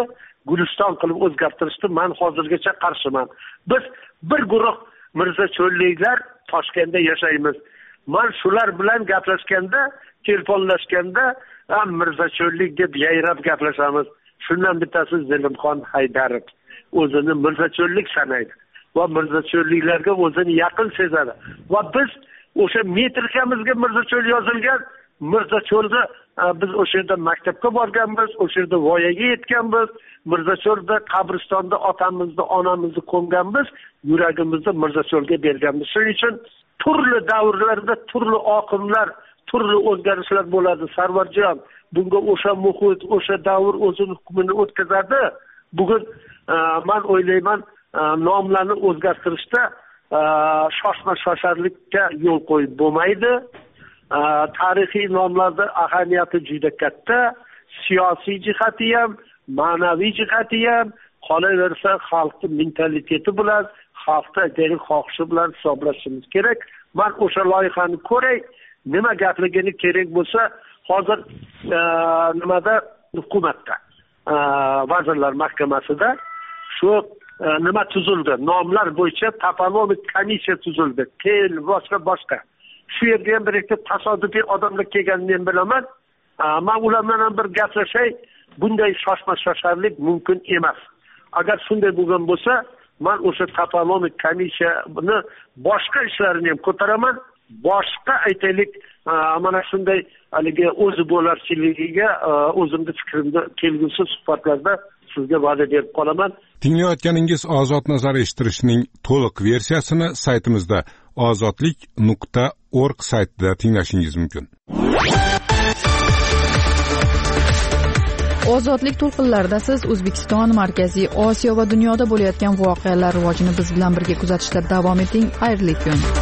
guliston qilib o'zgartirishni man hozirgacha qarshiman. Biz bir guruh mirzacho'lliklar Toshkentda yashaymiz. Men shular bilan gaplashganda, telefonlashganda ham mirzacho'llik deb yayrab gaplashamiz. Shundan bittasi Zilimxon Haydarov o'zini mirzacho'llik sanaydi va mirzacho'lliklarga o'zini yaqin sezadi. Va biz o'sha metrikamizga mirzacho'l yozilgan, mirzacho'lda biz o'sha yerda maktabga borganmiz, o'sha yerda voyaga yetganmiz, mirzacho'lda qabristonda otamizni, onamizni ko'mganmiz, yuragimizni mirzacho'lga berganmiz. Shuning uchun turli davrlarda turli oqimlar, turli o'zgarishlar bo'ladi. Sarvarjon bunga o'sha muhit, o'sha davr o'zini hukmini o'tkazadi. Bugun men o'ylayman, nomlarni o'zgartirishda shoshma-shosharlikka yo'l qo'yib bo'lmaydi. Tarixiy nomlarda ahamiyati juda katta, siyosiy jihati ham, ma'naviy jihati ham, qolaversa xalqning mentaliteti bilan, xalqning xohishi bilan hisoblashimiz kerak. Men o'sha loyihani ko'ray, nima gapligini kerak bo'lsa, hozir nimada hukumatda, vazirlar mahkamasida shu nima tuzildi? Nomlar bo'yicha toponomik komissiya tuzildi. Boshqa. Shu yerga ham bir ikki tasodifiy odamlar kelganini ham bilaman. Men ular bilan bir gaplashay, bunday shoshma-shosharlik mumkin emas. Agar shunday bo'lgan bo'lsa, men o'sha toponomik komissiyani boshqa ishlarini ham ko'taraman. Boshqa aytaylik, mana shunday haligi o'zi bo'larchiligiga o'zimning fikrimni kelgusi suhbatlarda sizga va'da berib qolaman. Tinglayotganingiz Ozod nazar eshittirishning to'liq versiyasini saytimizda ozodlik.org saytida tinglashingiz mumkin. Ozodlik to'lqinlarida siz O'zbekiston, Markaziy Osiyo va dunyoda bo'layotgan voqealar rivojini biz bilan birga kuzatishda davom eting. Xayrli kun.